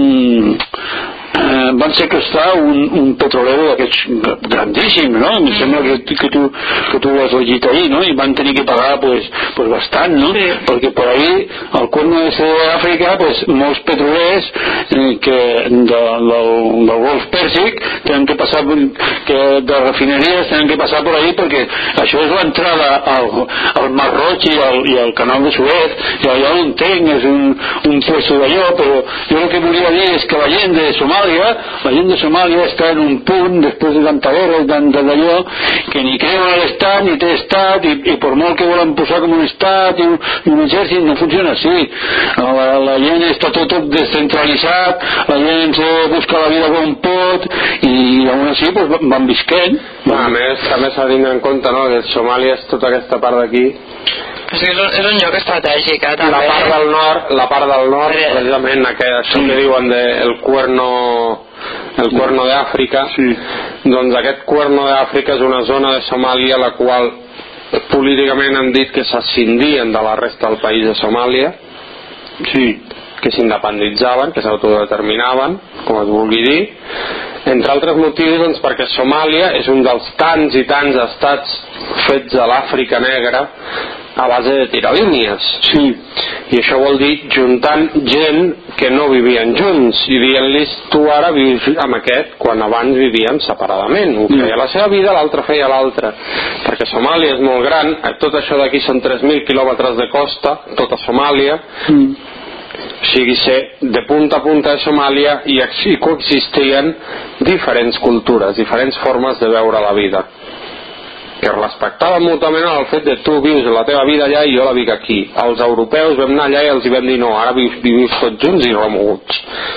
Eh, van sequestrar un, un petrolero d'aquests grandíssim, no? Em sembla que, que, tu, que tu ho has llegit ahir, no? I van tenir que pagar pues, pues bastant, no? Sí. Perquè per ahí, al Cuerno d'Àfrica, pues, molts petrolers eh, que de, del, del Golf Pèrsic tenen que passar que de refineries tenen que passar per ahí perquè això és l'entrada al, al Mar Roig i al, i al Canal de Suez, i allà ho entenc, és un, un puesto d'allò, però jo el que volia dir és que la gent de Somàlia la gent de Somàlia està en un punt després de tanta guerra i tant d'allò que ni creuen a l'estat ni té estat i, i per molt que volen posar com un estat i un, i un exèrcit no funciona així. La, la gent està tot, tot descentralitzat, la gent se busca la vida com pot i aún així pues, van visquent. A més, també s'ha de tenir en compte, no?, que Somàlia és tota aquesta part d'aquí. O sigui, és, un, és un lloc estratègic, eh, també. La part del nord, la part del nord, sí. Precisament aquest, això sí. Que diuen de el cuerno, el cuerno d'Àfrica, sí. Doncs aquest cuerno d'Àfrica és una zona de Somàlia la qual políticament han dit que s'escindien de la resta del país de Somàlia, sí. Que s'independitzaven, que s'autodeterminaven, com es vulgui dir, entre altres motius doncs, perquè Somàlia és un dels tants i tants estats fets a l'Àfrica negra a base de tirar línies, sí. I això vol dir juntant gent que no vivien junts i dient-los tu ara vius amb aquest quan abans vivien separadament, un feia la seva vida, l'altre feia l'altra, perquè Somàlia és molt gran, tot això d'aquí són tres mil quilòmetres de costa, tota Somàlia, mm. O sigui, de punta a punta de Somàlia i hi coexistien diferents cultures, diferents formes de veure la vida que respectaven mútuament el fet de tu vius la teva vida allà i jo la vic aquí. Els europeus vam anar allà i els hi vam dir no, ara vius, vius tots junts i remoguts.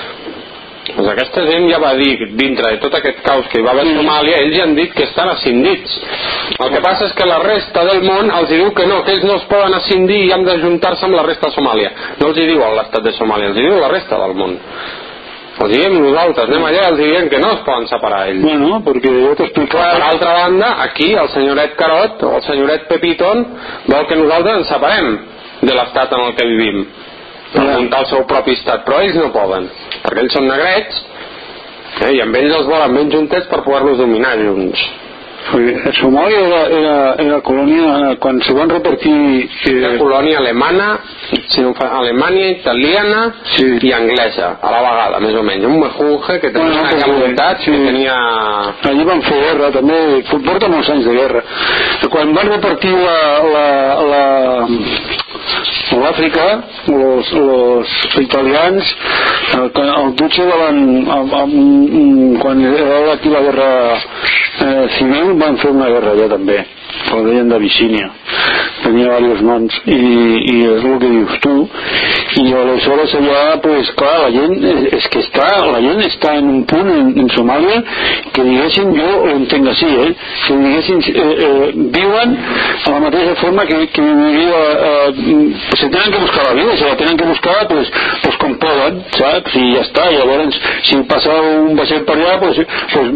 Doncs aquesta gent ja va dir, dintre de tot aquest caos que hi va haver a Somàlia, ells ja han dit que estan escindits. El que passa és que la resta del món els diu que no, que ells no es poden escindir i han d'ajuntar-se amb la resta de Somàlia. No els hi diu l'estat de Somàlia, els hi diu la resta del món. Els diem nosaltres, anem allà i els diem que no es poden separar ells. Bueno, perquè jo t'explico. Per altra banda, aquí el senyoret Carot o el senyoret Pepiton vol que nosaltres ens separem de l'estat en el que vivim per muntar el seu propi estat, però ells no poden, perquè ells són negrets eh, i amb ells els volen ben juntets per poder-los dominar junts. Somàlia era, era, era colònia quan se van repartir eh... era colònia alemana, Alemanya, italiana, sí. I anglesa a la vegada, més o menys, un mejunge que tenia bueno, una comunitat sí. Que tenia... allí van fer guerra també, porta molts anys de guerra. Quan van repartir la, la, la l'Àfrica, los, los italians el, el Duce van quan era aquí la guerra eh, civil van fer una guerra allà també, la deien d'Abissínia, tenia diversos noms i, i és el que dius tu i aleshores allà pues clar, la gent és que està la gent està en un punt en, en Somàlia que diguéssim, jo ho entenc així eh, que diguéssim eh, eh, viuen a la mateixa forma que, que viviria eh, se tenen que buscar la vida, se la tenen que buscar pues, pues com poden, saps? I ja està, llavors si passa un vaixell per allà pues, pues,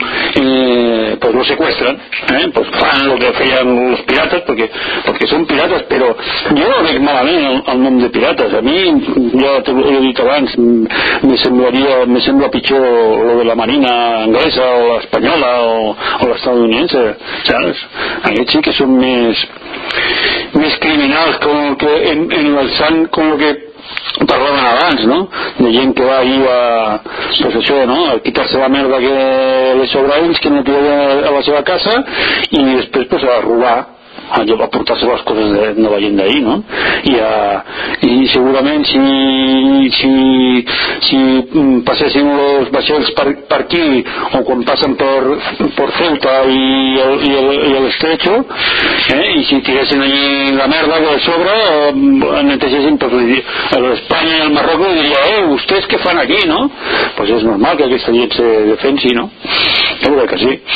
eh, pues lo secuestran eh? Pues fan el que feien els pirates perquè, perquè són pirates, però jo no veig malament el, el nom de pirates. A mi, ja t'ho he dit abans, me semblaria, me sembla pitjor lo de la marina anglesa o l'espanyola o, o l'estadounidense, saps? Aquests sí que són més més criminals, com que en, en el sant, com que parlaven abans, no? De gent que va ahir a, pues això, no? A quitar-se la merda que li sobra a ells, que no tira a la seva casa, i després pues a robar, a, a portar-se les coses de, de la gent d'ahir, no? I, a, i segurament si si, si passessin els vaixells per, per aquí, o quan passen per, per Ceuta i, el, i, el, i l'Estrecho, eh? I si tiressin allí la merda que sobre, eh, netegessin tot l'Espanya i el Marroc, i diria, eh, vostès què fan aquí, no? Pues és normal que aquesta gent se defensi, no? Jo crec que sí.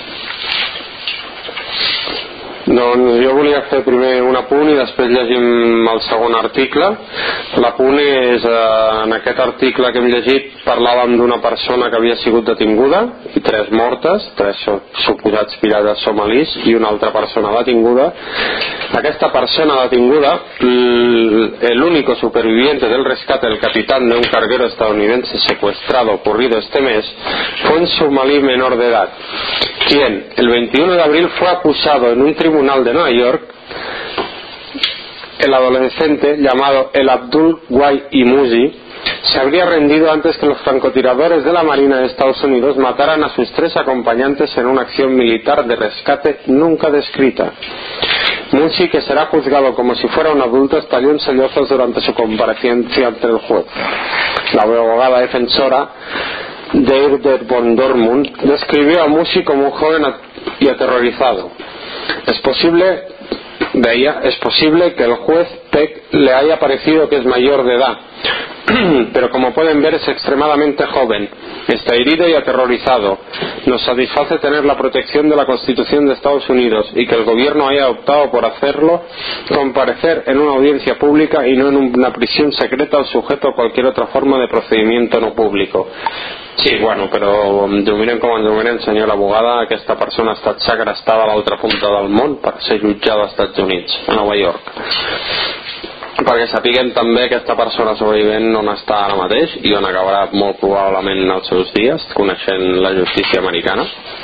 Doncs jo volia fer primer un apunt i després llegim el segon article. L'apunt és, eh, en aquest article que hem llegit parlàvem d'una persona que havia sigut detinguda i tres mortes, tres suposats pirates somalís i una altra persona detinguda. Aquesta persona detinguda, el único superviviente del rescate del capitán de un carguero estadounidense secuestrado ocurrido este mes, fue un somalí menor de edad, quien el veintiuno de abril fue acusado en un tribunal de Nueva York. El adolescente, llamado el Abdul Guay Imuzi, se habría rendido antes que los francotiradores de la Marina de Estados Unidos mataran a sus tres acompañantes en una acción militar de rescate nunca descrita. Musi, que será juzgado como si fuera un adulto, estalló en sollozos durante su comparecencia ante el juez. La abogada defensora Deirdre von Dortmund describió a Musi como un joven y aterrorizado. Es posible, veía, es posible que el juez Peck le haya parecido que es mayor de edad, pero como pueden ver es extremadamente joven, está herido y aterrorizado. Nos satisface tener la protección de la Constitución de Estados Unidos y que el gobierno haya optado por hacerlo comparecer en una audiencia pública y no en una prisión secreta o sujeto a cualquier otra forma de procedimiento no público. Sí, bueno, però miren com ens ho miren, senyora abogada, aquesta persona ha estat segrestada a l'altra punta del món per ser jutjada als Estats Units, a Nova York. Perquè sapiguem també que aquesta persona sobrevivent on està ara mateix i on acabarà molt probablement els seus dies, coneixent la justícia americana.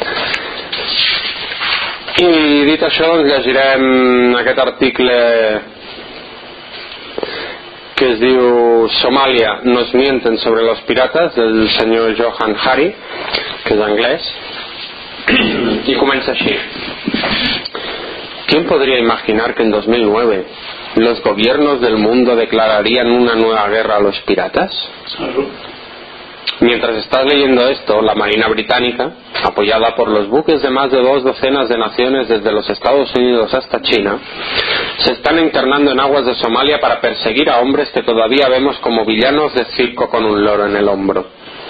I dit això, doncs llegirem aquest article que es diu Somalia nos mienten sobre los piratas, del senyor Johan Hari, que és anglès, y comença així. ¿Quién podría imaginar que en dos mil nueve los gobiernos del mundo declararían una nueva guerra a los piratas? Mientras estás leyendo esto, la Marina Británica, apoyada por los buques de más de dos docenas de naciones desde los Estados Unidos hasta China, se están internando en aguas de Somalia para perseguir a hombres que todavía vemos como villanos de circo con un loro en el hombro.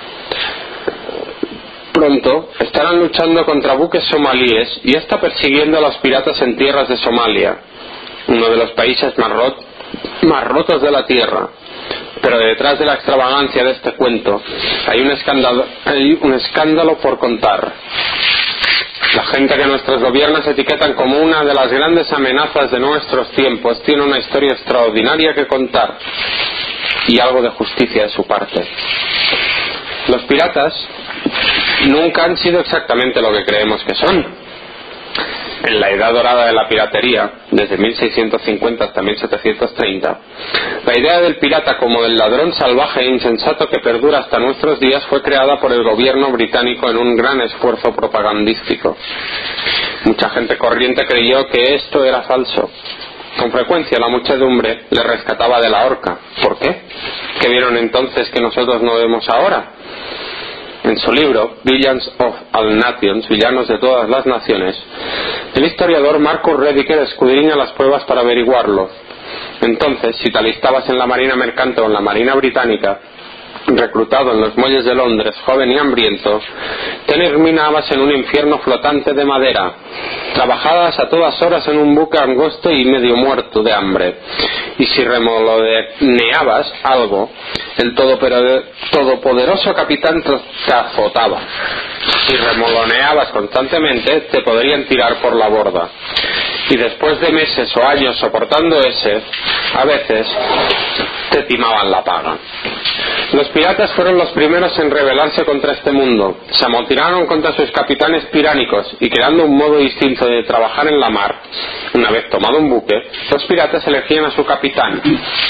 Pronto estarán luchando contra buques somalíes y está persiguiendo a los piratas en tierras de Somalia, uno de los países más, rot más rotos de la tierra. Pero detrás de la extravagancia de este cuento hay un escándalo, hay un escándalo por contar. La gente que nuestros gobiernos etiquetan como una de las grandes amenazas de nuestros tiempos tiene una historia extraordinaria que contar y algo de justicia de su parte. Los piratas nunca han sido exactamente lo que creemos que son. En la edad dorada de la piratería, desde mil seiscientos cincuenta hasta mil setecientos treinta, la idea del pirata como del ladrón salvaje e insensato que perdura hasta nuestros días fue creada por el gobierno británico en un gran esfuerzo propagandístico. Mucha gente corriente creyó que esto era falso. Con frecuencia la muchedumbre le rescataba de la horca. ¿Por qué? ¿Qué vieron entonces que nosotros no vemos ahora? En su libro Villains of All Nations, Villanos de todas las naciones, el historiador Marcus Rediker escudriña las pruebas para averiguarlo. Entonces, si te alistabas en la Marina Mercante o en la Marina Británica, reclutado en los muelles de Londres, joven y hambriento, te terminabas en un infierno flotante de madera, trabajabas a todas horas en un buque angosto y medio muerto de hambre, y si remoloneabas algo, el todopoderoso capitán te azotaba. Si remoloneabas constantemente, te podrían tirar por la borda. Y después de meses o años soportando ese, a veces te timaban la paga. Los piratas fueron los primeros en rebelarse contra este mundo. Se amotinaron contra sus capitanes tiránicos y creando un modo distinto de trabajar en la mar. Una vez tomado un buque, los piratas elegían a su capitán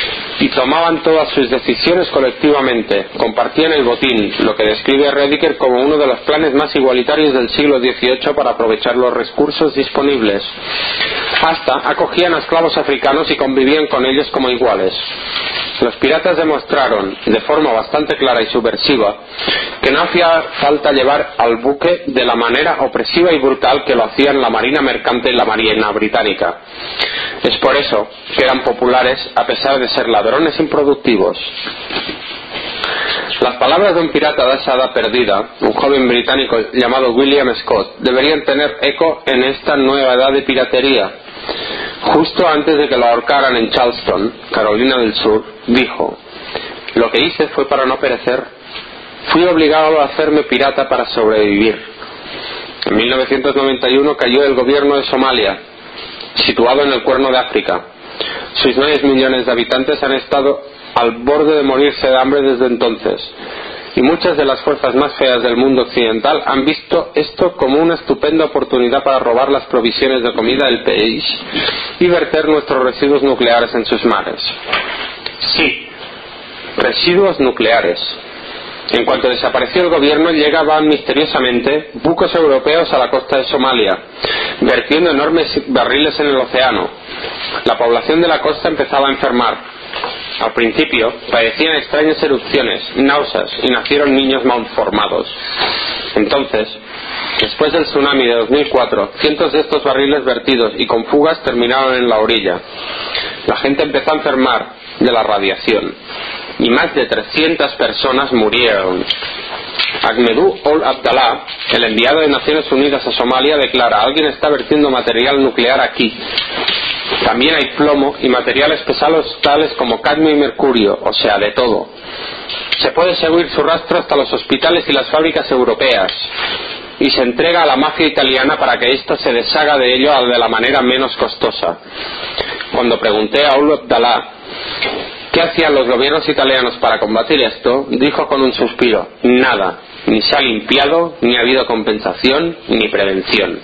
y tomaban todas sus decisiones colectivamente. Compartían el botín, lo que describe Rediker como uno de los planes más igualitarios del siglo dieciocho para aprovechar los recursos disponibles. Hasta acogían a esclavos africanos y convivían con ellos como iguales. Los piratas demostraron, de forma bastante clara y subversiva, que no hacía falta llevar al buque de la manera opresiva y brutal que lo hacían la marina mercante y la marina británica. Es por eso que eran populares a pesar de ser ladrones improductivos. Las palabras de un pirata de esa edad perdida, un joven británico llamado William Scott, deberían tener eco en esta nueva edad de piratería. Justo antes de que lo ahorcaran en Charleston, Carolina del Sur, dijo: «Lo que hice fue para no perecer. Fui obligado a hacerme pirata para sobrevivir». En mil novecientos noventa y uno cayó el gobierno de Somalia, situado en el Cuerno de África. Sus nueve millones de habitantes han estado al borde de morirse de hambre desde entonces, y muchas de las fuerzas más feas del mundo occidental han visto esto como una estupenda oportunidad para robar las provisiones de comida del país y verter nuestros residuos nucleares en sus mares. Sí, residuos nucleares. En cuanto desapareció el gobierno, llegaban misteriosamente buques europeos a la costa de Somalia, vertiendo enormes barriles en el océano. La población de la costa empezaba a enfermar. Al principio padecían extrañas erupciones, náuseas y nacieron niños malformados. Entonces, después del tsunami de dos mil cuatro, cientos de estos barriles vertidos y con fugas terminaron en la orilla. La gente empezó a enfermar de la radiación y más de trescientas personas murieron. Ahmedou Ould Abdallah, el enviado de Naciones Unidas a Somalia, declara: «Alguien está vertiendo material nuclear aquí. También hay plomo y materiales pesados tales como cadmio y mercurio, o sea, de todo. Se puede seguir su rastro hasta los hospitales y las fábricas europeas, y se entrega a la mafia italiana para que ésta se deshaga de ello de la manera menos costosa». Cuando pregunté a Ould Abdallah ¿qué hacían los gobiernos italianos para combatir esto?, dijo con un suspiro: «Nada, ni se ha limpiado, ni ha habido compensación, ni prevención».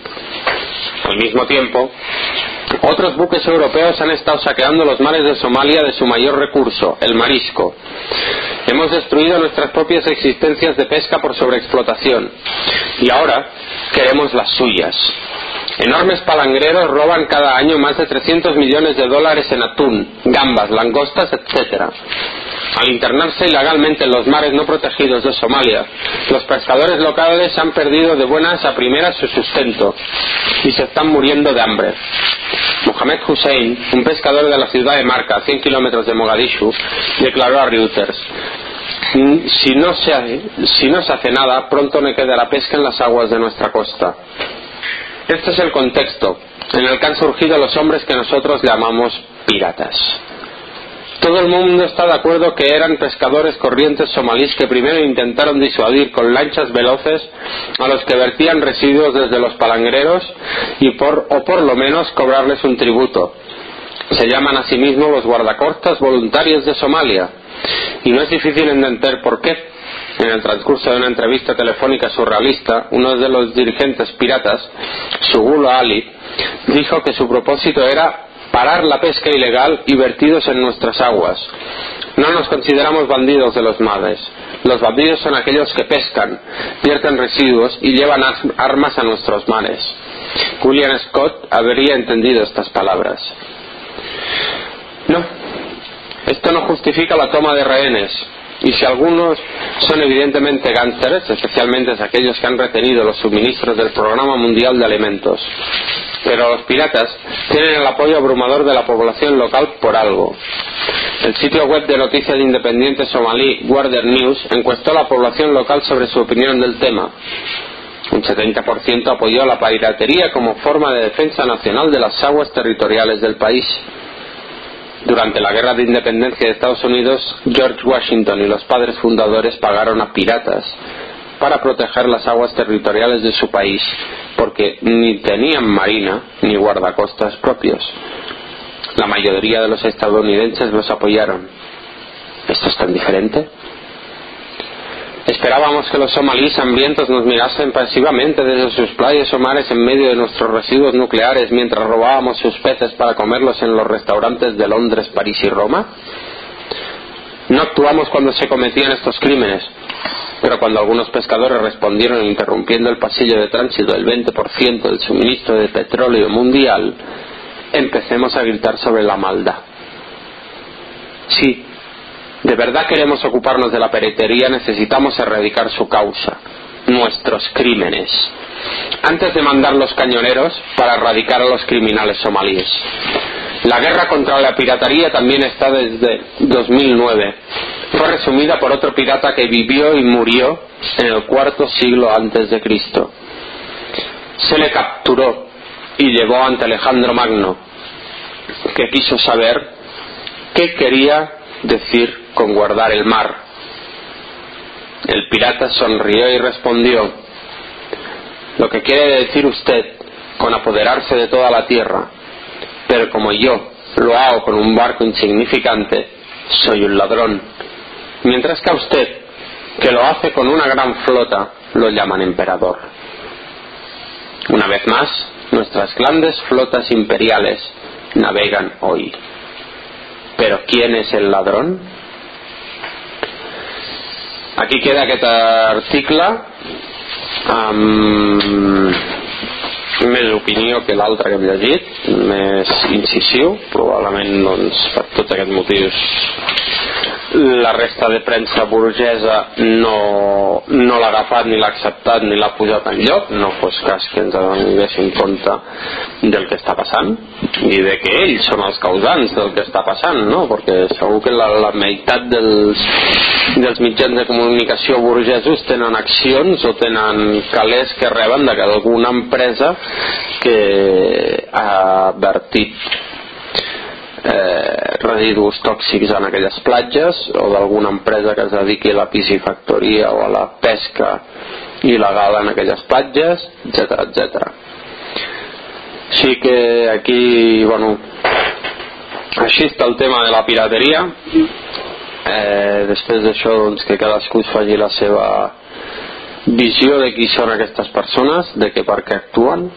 Al mismo tiempo, otros buques europeos han estado saqueando los mares de Somalia de su mayor recurso, el marisco. Hemos destruido nuestras propias existencias de pesca por sobreexplotación, y ahora queremos las suyas. Enormes palangreros roban cada año más de trescientos millones de dólares en atún, gambas, langostas, etcétera. Al internarse ilegalmente en los mares no protegidos de Somalia, los pescadores locales han perdido de buenas a primeras su sustento y se están muriendo de hambre. Mohamed Hussein, un pescador de la ciudad de Marca, a cien kilómetros de Mogadishu, declaró a Reuters: si no, se hace, si no se hace nada, pronto no quedará pesca en las aguas de nuestra costa. Este es el contexto en el que han surgido los hombres que nosotros llamamos piratas. Todo el mundo está de acuerdo que eran pescadores corrientes somalíes que primero intentaron disuadir con lanchas veloces a los que vertían residuos desde los palangreros y por, o por lo menos cobrarles un tributo. Se llaman a sí mismos los guardacostas voluntarios de Somalia, y no es difícil entender por qué. En el transcurso de una entrevista telefónica surrealista, uno de los dirigentes piratas, Sugulu Ali, dijo que su propósito era parar la pesca ilegal y vertidos en nuestras aguas. No nos consideramos bandidos de los mares. Los bandidos son aquellos que pescan, vierten residuos y llevan armas a nuestros mares. William Scott habría entendido estas palabras. No, esto no justifica la toma de rehenes. Y si algunos son evidentemente gánsteres, especialmente aquellos que han retenido los suministros del Programa Mundial de Alimentos. Pero los piratas tienen el apoyo abrumador de la población local por algo. El sitio web de noticias independiente somalí Guardian News encuestó a la población local sobre su opinión del tema. Un setenta por ciento apoyó la piratería como forma de defensa nacional de las aguas territoriales del país. Durante la Guerra de Independencia de Estados Unidos, George Washington y los padres fundadores pagaron a piratas para proteger las aguas territoriales de su país, porque ni tenían marina ni guardacostas propios. La mayoría de los estadounidenses los apoyaron. ¿Esto es tan diferente? Esperábamos que los somalíes hambrientos nos mirasen pasivamente desde sus playas o mares en medio de nuestros residuos nucleares mientras robábamos sus peces para comerlos en los restaurantes de Londres, París y Roma. No actuamos cuando se cometían estos crímenes, pero cuando algunos pescadores respondieron interrumpiendo el pasillo de tránsito del veinte por ciento del suministro de petróleo mundial, empecemos a gritar sobre la maldad. Sí, de verdad queremos ocuparnos de la piratería, necesitamos erradicar su causa, nuestros crímenes, antes de mandar los cañoneros para erradicar a los criminales somalíes. La guerra contra la piratería también está desde dos mil nueve. Fue resumida por otro pirata que vivió y murió en el cuarto siglo antes de Cristo. Se le capturó y llevó ante Alejandro Magno, que quiso saber qué quería decir con guardar el mar. El pirata sonrió y respondió: lo que quiere decir usted con apoderarse de toda la tierra, pero como yo lo hago con un barco insignificante, soy un ladrón, mientras que a usted, que lo hace con una gran flota, lo llaman emperador. Una vez más, nuestras grandes flotas imperiales navegan hoy. ¿Pero quién és el ladrón? Aquí queda aquest article amb més opinió que l'altre que hem llegit, més incisiu, probablement doncs, per tots aquests motius la resta de premsa burgesa no, no l'ha agafat ni l'ha acceptat ni l'ha posat en lloc, no fos cas que ens adonessin compte del que està passant i de que ells són els causants del que està passant, no? Perquè segur que la, la meitat dels, dels mitjans de comunicació burgesos tenen accions o tenen calés que reben d'alguna empresa que ha vertit eh, residus tòxics en aquelles platges, o d'alguna empresa que es dediqui a la piscifactoria o a la pesca il·legal en aquelles platges, etcètera, etcètera. Així que aquí, bueno, així està el tema de la pirateria. Eh, després d'això, doncs, que cadascú es faci la seva visió de qui són aquestes persones, de què per què actuen,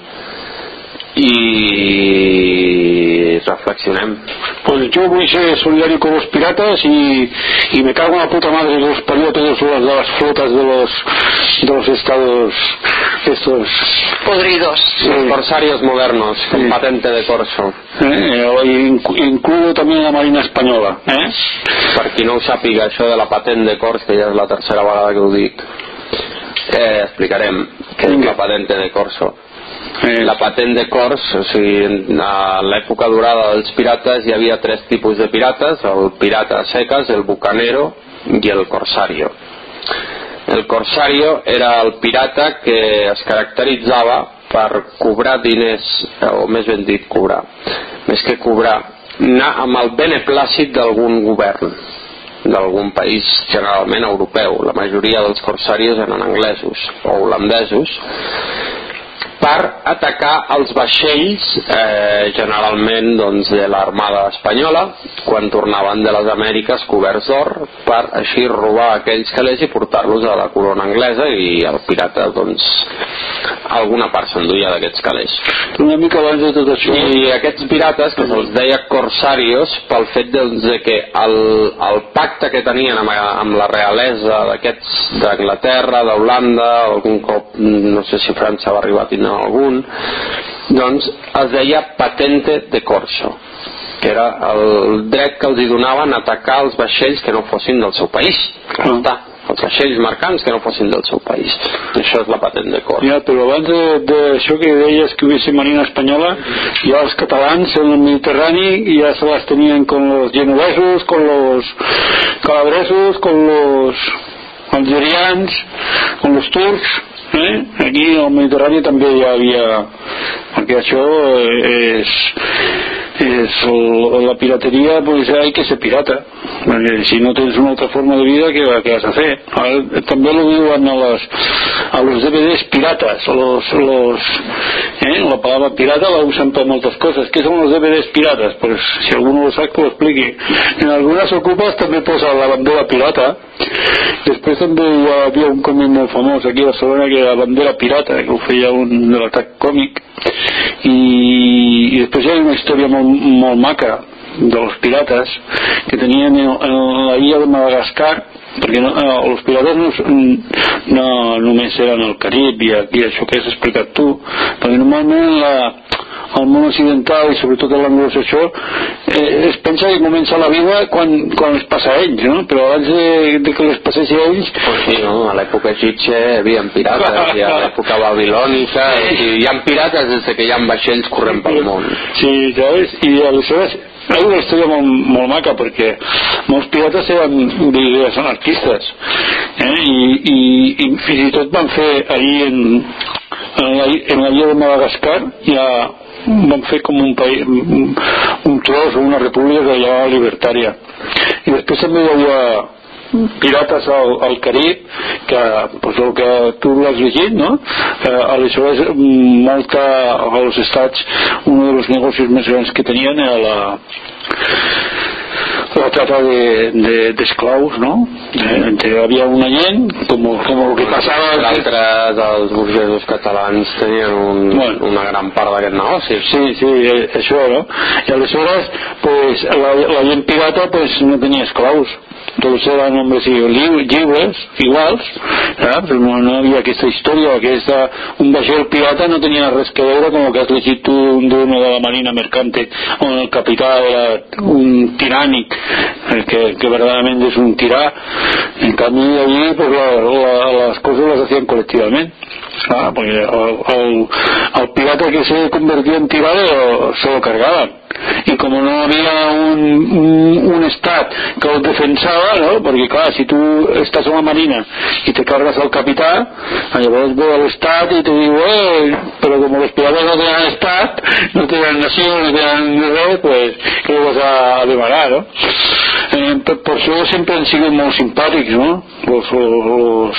y reflexionem. Pues yo voy a ser solidario con los piratas y, y me cago en la puta madre de los parió todos los de las flotas de los de los estados estos podridos, sí. Los corsarios modernos con sí. Patente de corso, eh, incluyo también la Marina Espanyola, eh? Per qui no ho sàpiga, això de la patente de cors, que ja és la tercera vegada que ho dic, eh, explicarem què és la patente de corso. La patent de cors, o sigui, a l'època dorada dels pirates hi havia tres tipus de pirates: el pirata a seques, el bucanero i el corsario. El corsario era el pirata que es caracteritzava per cobrar diners, o més ben dit cobrar, més que cobrar, anar amb el beneplàcit d'algun govern, d'algun país generalment europeu. La majoria dels corsarios eren anglesos o holandesos, per atacar els vaixells eh, generalment doncs, de l'armada espanyola quan tornaven de les Amèriques coberts d'or, per així robar aquells calés i portar-los a la corona anglesa, i el pirata doncs alguna part s'enduia d'aquests calés. Una mica abans de tot això, i aquests pirates, que se'ls deia corsarios pel fet doncs, de que el, el pacte que tenien amb, amb la realesa d'aquests d'Anglaterra, d'Holanda, algun cop no sé si França va arribar a tindre algun, doncs es deia patente de corso, que era el dret que els hi donaven a atacar els vaixells que no fossin del seu país. Clar està, els vaixells mercants que no fossin del seu país. Això és la patent de corso. Ja, però abans d'això que deies que hubiese Marina Espanyola, ja els catalans en el Mediterrani ja se las tenían con los genovesos, con los calabresos, con los algerians, con los turcs. Eh? Aquí al Mediterrani també hi havia, perquè això és, és el, la pirateria, pues hay que ser pirata, perquè si no tens una altra forma de vida, ¿qué, qué vas a hacer? Ahora, també lo diuen a, les, a los D V Ds piratas, los, los, eh? la palabra pirata la usan para muchas cosas. ¿Qué son los D V Ds piratas? Pues si alguno lo sabe, que lo explique. En algunas ocupas també posa la bandera pirata. Després també hi havia un còmic molt famós aquí a Barcelona, que era la bandera pirata, que ho feia un de l'atac còmic, i, i després hi ha una història molt, molt maca, de los piratas que tenien en, en la illa de Madagascar, perquè no, eh, els pirates no, no només eren al Carib i, i això que has explicat tu, perquè normalment la, el món occidental i sobretot l'anglosaxó eh, es pensa que comença la vida quan, quan es passa a ells, no? Però abans de, de que les passessi a ells pues sí, no? A l'època egípcia hi havia pirates i a l'època babilònica i hi ha pirates des que hi ha vaixells corrent pel món. Sí, sabes? I aleshores hi ha una història molt, molt maca perquè molts pirates eren d'idees anarquistes eh? I, i, i fins i tot van fer allí en, en, la, en la illa de Madagascar ja van fer com un país un, un tros o una república que llamava Libertària, i després també hi havia pirates al, al Carib que, pues, el que tu l'has llegit, no? Eh, aleshores molta, als estats un dels negocis més grans que tenien era la la trata de, de, d'esclaus, no? Eh, hi havia una gent com, com el que passava l'altre dels burgesos catalans tenien un, bueno, una gran part d'aquest negoci. Sí, sí, això, no? I aleshores pues, la, la gent pirata pues, no tenia esclaus, tots eren homes lliures, iguals, eh? Però no, no hi havia aquesta història, aquesta, un vaixell pirata no tenia res que veure com el que has llegit tu d'uno de la marina mercante on el capità era un tirànic que, que verdaderament és un tirà. En canvi allí pues, la, la, les coses les hacían colectivament. Ah, porque el, el, el pirata que se convertía en tirano se lo cargaban, y como no había un, un, un estat que los defensaba, ¿no? Porque claro, si tú estás en la marina y te cargas al capitán, llavors ve l'estat y te digo eh, pero como los piratas no tenían estat, no tenían nación, no tenían res, pues ¿qué vas a demanar, no? Eh, por, por eso siempre han sido muy simpàtics, ¿no? Los, los,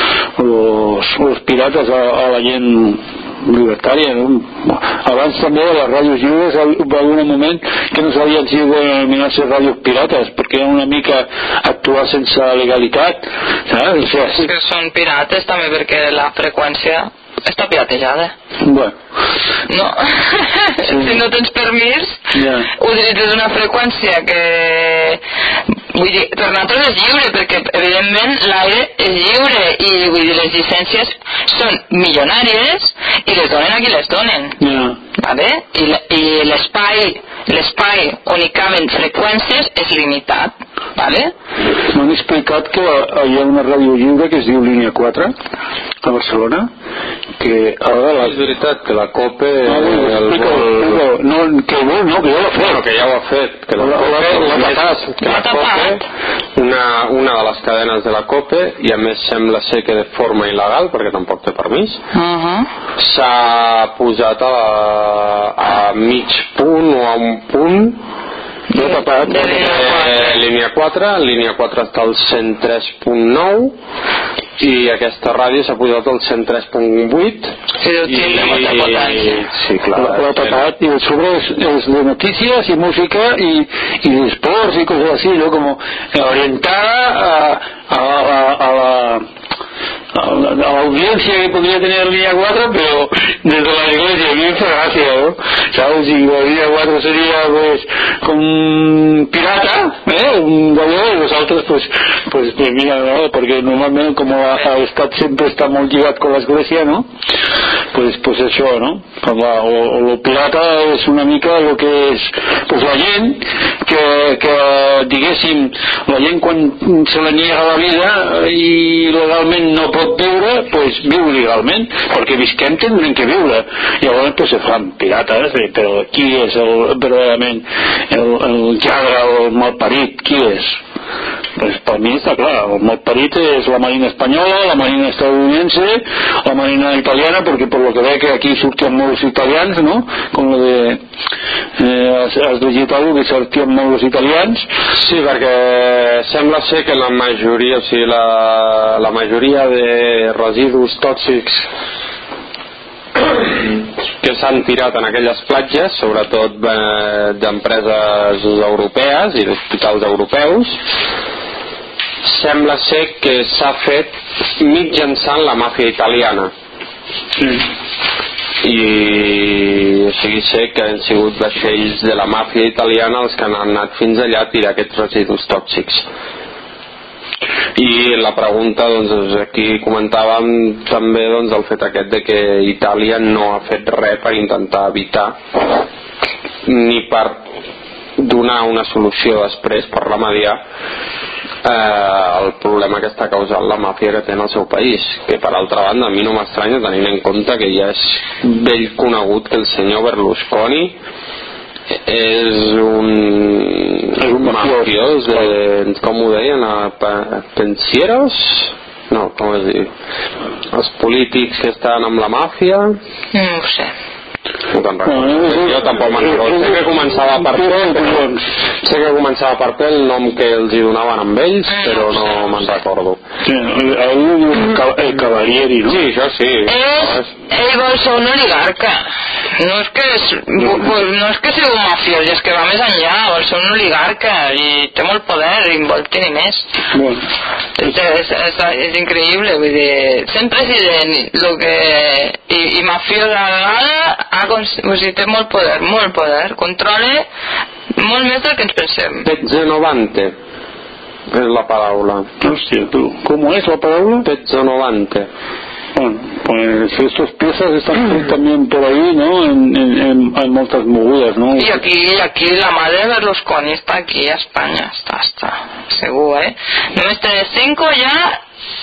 los, los pirates a, a la gent libertària, no? Abans també a les ràdios lliures va haver un moment que no sabien si denominar-se ràdios pirates perquè era una mica actuar sense legalitat, saps? O sigui, és que són pirates també perquè la freqüència està piratejada. Bueno. No. Sí. Si no tens permís, yeah. Utilitzes una freqüència que... Vull dir, per nosaltres és lliure, perquè evidentment l'aire és lliure i vull dir, les llicències són milionàries i les donen a qui les donen. Yeah. Vale? I, i l'espai l'espai on hi caben freqüències és limitat. Vale? M'han explicat que hi ha una ràdio lliure que es diu Línia quatre a Barcelona, que ara la... És veritat que la COPE no, no, el vol... no, que vol, no, que ja l'ha fet, bueno, que ja ho ha fet, que la, la, COPE, la, la, tapat, que la, la COPE, una, una de les cadenes de la COPE, i a més sembla ser que de forma il·legal perquè tampoc té permís, uh-huh. S'ha posat a, a mig punt o a un punt de tapat de eh, línia quatre. Línia quatre està al cent tres punt nou i aquesta ràdio s'ha posat al cent tres punt vuit i, i, i sí, clar, l'ha tapat, i sobre és, és de notícies i música i, i d'esports i coses així, ¿no? Como orientada a, a, a, a la a la audiencia que podría tener Línea cuatro, pero desde la iglesia bien gracia, ¿no? ¿Sabes? Y la Línea cuatro sería pues como un pirata, ¿eh? Un gallo, y los otros pues, pues, pues mira, ¿no? Porque normalmente como el Estado siempre está muy ligado con la iglesia, ¿no? Pues, pues eso, ¿no? O, o lo pirata es una mica lo que es pues la gent que, que diguéssim, la gent quan se la niega la vida i legalment no pot viure, pues viu legalment, perquè visquem tindrem que viure, llavors pues se fan pirates, però qui és el, verdaderament el, el lladre o el malparit, qui és? Pues per mi està clar, el malparit és la marina espanyola, la marina estadounidense, la marina italiana, perquè per lo que ve que aquí sortien molts italians, no? Com lo de eh, has, has llegit algo que sortien molts italians. Sí, perquè sembla ser que la majoria, o sigui, la, la majoria de residus tòxics que s'han tirat en aquelles platges, sobretot eh, d'empreses europees i d'hospitals europeus, sembla ser que s'ha fet mitjançant la màfia italiana. Mm. I o sigui, sé que han sigut vaixells de la màfia italiana els que han anat fins allà a tirar aquests residus tòxics. I la pregunta, doncs, aquí comentàvem també, doncs, el fet aquest de que Itàlia no ha fet res per intentar evitar ni per donar una solució després, per remediar eh, el problema que està causant la màfia que té en el seu país, que per altra banda a mi no m'estranya tenint en compte que ja és vell conegut que el senyor Berlusconi és un, és un mafiós de, com ho deien, a pensieros? No, com es diu? Els polítics que estan amb la màfia? No ho sé. No te'n recordo. Jo tampoc me'n recordo. Sé que començava per P, però sé que començava per P el nom que els hi donaven amb ells, però no me'n recordo. Sí, el Cavalieri, no? Sí, això sí. És, ell vol ser un oligarca. No és que és, no és que sigui un mafiós, és que va més enllà, vol ser un oligarca i té molt poder i vol tenir més. Bueno. És, és, és, és increïble, vull dir, sent president lo que, i, i mafiós a la vegada ha, o sigui, té molt poder, molt poder, controla molt més del que ens pensem. Pezzonovante és la paraula. Hòstia, tu, ¿cómo es la paraula? Pezzonovante. Bueno, pues estos piezas están también por ahí, ¿no? En, en, en, en moltes mogudes, ¿no? Y aquí, aquí la madre de Berlusconi está aquí a España, está, está, seguro, ¿eh? Només Telecinco ya,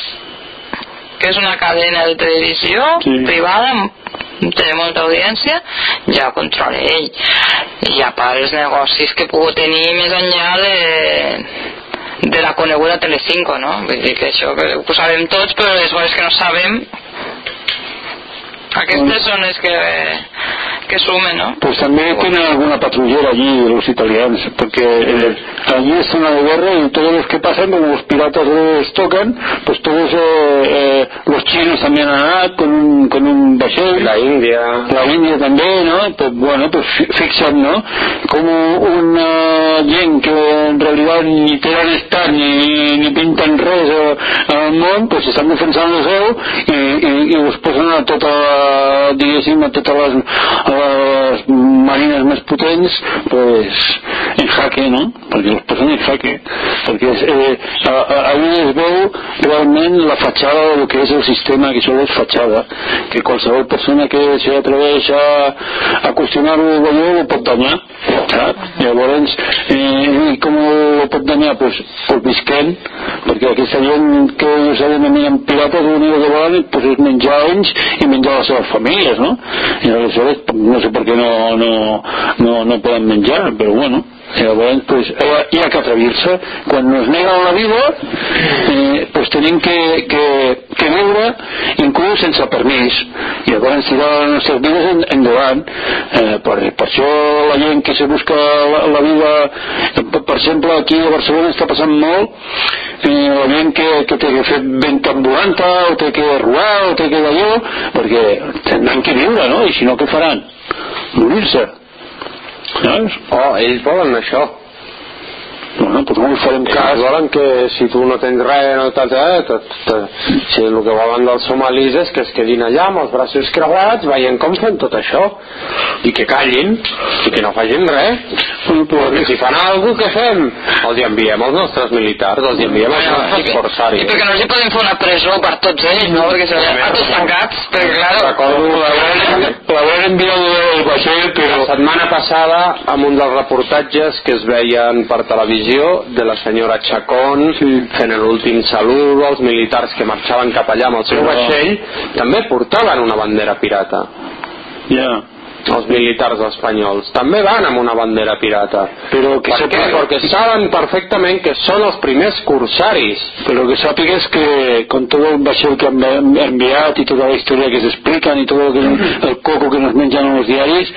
que és una cadena de televisió sí. privada, té molta audiència, ja controla ell. I ja per els negocis que pugui tenir més enllà de, de la coneguda Telecinco, no? Vull dir que això que ho sabem tots, però les coses que no sabem, aquestes són les que, que sumen, ¿no? Pues también tienen alguna patrullera allí de los italianos, porque eh, allí es zona de guerra y todos los que pasan, como los piratas les tocan, pues todos eh, eh, los chinos también han con un, con un vaixell, la India, la India también, ¿no? Pues bueno, pues fixa't, ¿no? Como una gent que en realidad ni tenen estat ni, ni pinten res al món, pues estan defensant el seu i, i, i us posen a tota diguéssim a totes les, a les marines més potents pues en jaque, no? Perquè els posen en jaque, perquè és, eh, ahí es veu realment la fatxada de lo que és el sistema, que això és fatxada, que qualsevol persona que s'atreveix a, a qüestionar-ho d'allò ho pot danyar, saps? Llavors eh, com ho pot danyar? Pues, pues visquent, perquè aquesta gent que s'ha denominar pirates l'únic que volen pues, és menjar ells i menjar les seves famílies, no? I aleshores no sé per què no, no, no, no poden menjar, però bueno, llavors pues, hi ha que atrevir-se. Quan nos neguen la vida eh, pues tenim que, que, que viure inclús sense permís, i llavors tirar les nostres vides en, endavant. eh, per, per això la gent que se busca la, la vida, per, per exemple aquí a Barcelona està passant molt eh, la gent que, que té que fer venta ambulanta o té que robar o té que d'allò, perquè tindran que viure, no? I si no, què faran? Morir-se, saps? Oh, ells volen això. Bueno, doncs no hi farem cas. Ells volen que si tu no tens res, no tot, eh, tot, tot, si el que volen dels somalis és que es quedin allà amb els braços creuats veient com fem tot això i que callin i que no facin res. Bueno, però si fan alguna cosa, què fem? Els hi enviem els nostres militars, els hi enviem els nostres corsaris. I perquè no els hi podem fer una presó per tots ells, no? Perquè seran a tots tancats, perquè clar... Recordo l'haver enviat el vaixell, però la setmana passada amb un dels reportatges que es veien per televisió de la senyora Chacón sí. fent l'últim salut als militars que marxaven cap allà amb el seu vaixell, també portaven una bandera pirata. Ja. Yeah. Els militars espanyols també van amb una bandera pirata. Però que per què? Perquè saben perfectament que són els primers corsaris. Però que sàpigues que con todo el vaixell que han enviat i tota la història que s'expliquen i tot el, que, el coco que nos menjan en els diaris,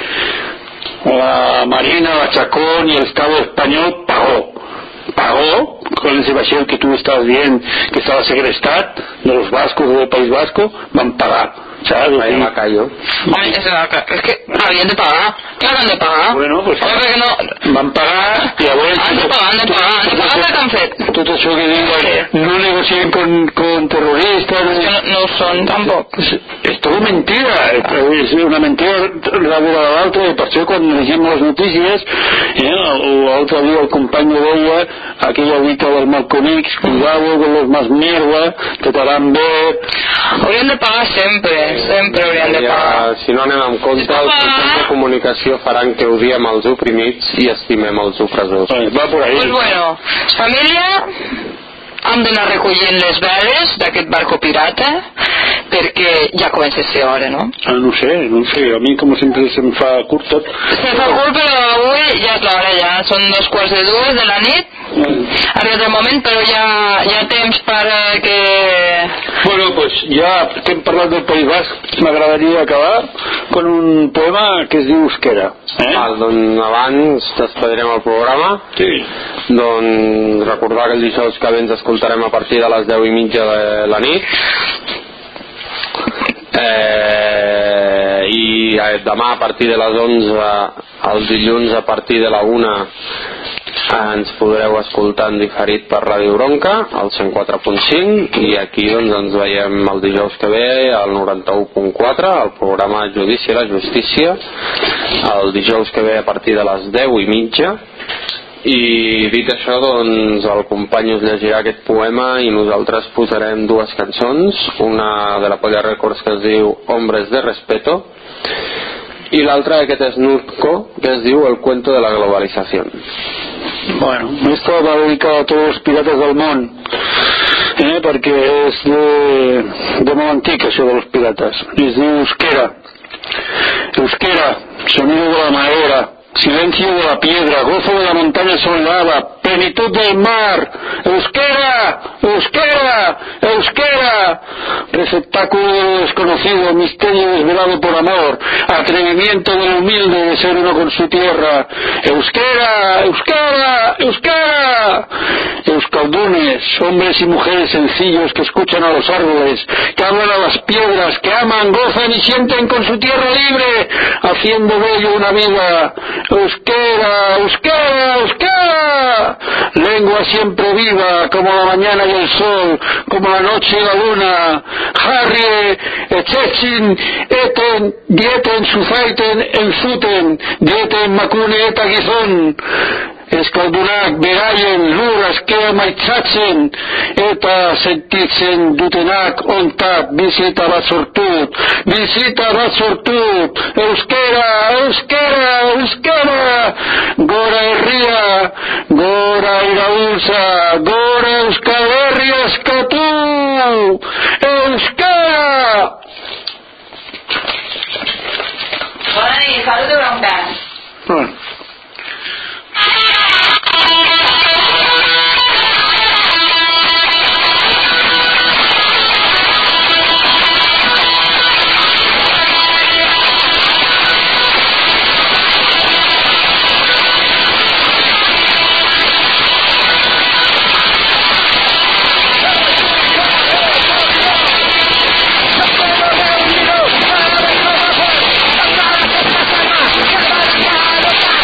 la Marina, la Chacón y el Estado español pagó pagó con ese vaixell que tú estás bien que estaba segrestat de los vascos del País Vasco, van pagar, ¿sabes? Ahí me callo. Home, és, és que havien de pagar, clar que han de pagar. Bueno, pues Home, no... van pagar i llavors han de pagar, han de pagar, han de pagar el que han fet. Tu tot això que diuen no negocien con, con terroristas no, no ho són tampoc, és tot mentida, és una mentida darrere de l'altra, i per això quan llegim les notícies eh, l'altre dia el company deia aquella dita del Malcolm X, cuidado con los más mierda que te van bé. Haurien de pagar sempre, sempre haurien de pagar. Si no anem en compte, els mitjans de comunicació faran que odiem els oprimits i estimem els opressors. Va por ahí. Pues bueno, família, hem d'anar recollint les veles d'aquest barco pirata perquè ja comença a ser hora, no? Ah, no sé, no sé, a mi com sempre se'm fa curt tot. Se fa curt, però avui ja és l'hora, ja són dos quarts de dues de la nit. Ha arribat el moment, però ja hi ha temps per que... Bueno, pues ja que hem parlat del País Basc, m'agradaria acabar con un poema que es diu Euskera. Eh? Val, doncs abans despedirem el programa. Sí. Doncs recordar que el dijous que ve ens escoltarem a partir de les deu i mitja de la nit. Eh, i eh, demà a partir de les onze, el dilluns a partir de la una ens podreu escoltar en diferit per Ràdio Bronca al cent quatre punt cinc, i aquí doncs ens veiem el dijous que ve al noranta-u punt quatre, el programa Judici i la Justícia, el dijous que ve a partir de les deu i mitja. I dit això, doncs el company us llegirà aquest poema i nosaltres posarem dues cançons, una de la Polla Records que es diu Hombres de Respeto i l'altra d'aquest Snurko que es diu El Cuento de la Globalización. Bueno, esto va dedicado a todos los piratas del món, eh, perquè és de, de molt antic això de los piratas. Es diu Euskera. Euskera, sonido de la madera, silencio de la piedra, gozo de la montaña soleada, plenitud del mar. Euskera, euskera, euskera, receptáculo de lo desconocido, misterio desvelado por amor, atrevimiento del humilde de ser uno con su tierra. Euskera, euskera, euskera. Euskaldunes, hombres y mujeres sencillos que escuchan a los árboles, que hablan a las piedras, que aman, gozan y sienten con su tierra libre, haciendo de ello una vida. Euskera, euskera, euskera, lengua siempre viva como la mañana y el sol, como la noche y la luna. Harrie, etxetxin, eten, dieten, suzaiten, enzuten, dieten, makune eta gizon. Eskaldunak beraien lur askea maitzatzen eta sentitzen dutenak ontak bizita bat sortut, bizita bat sortut. Euskera, euskera, euskera, gora herria, gora iraultza, gora Euskal Herria eskatu, euskera. Bona nit, salut de Bronca. Bueno. Loca.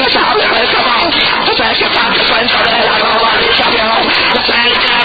sabe de cómo, no sé qué tal te cuento de la globalización, no sé qué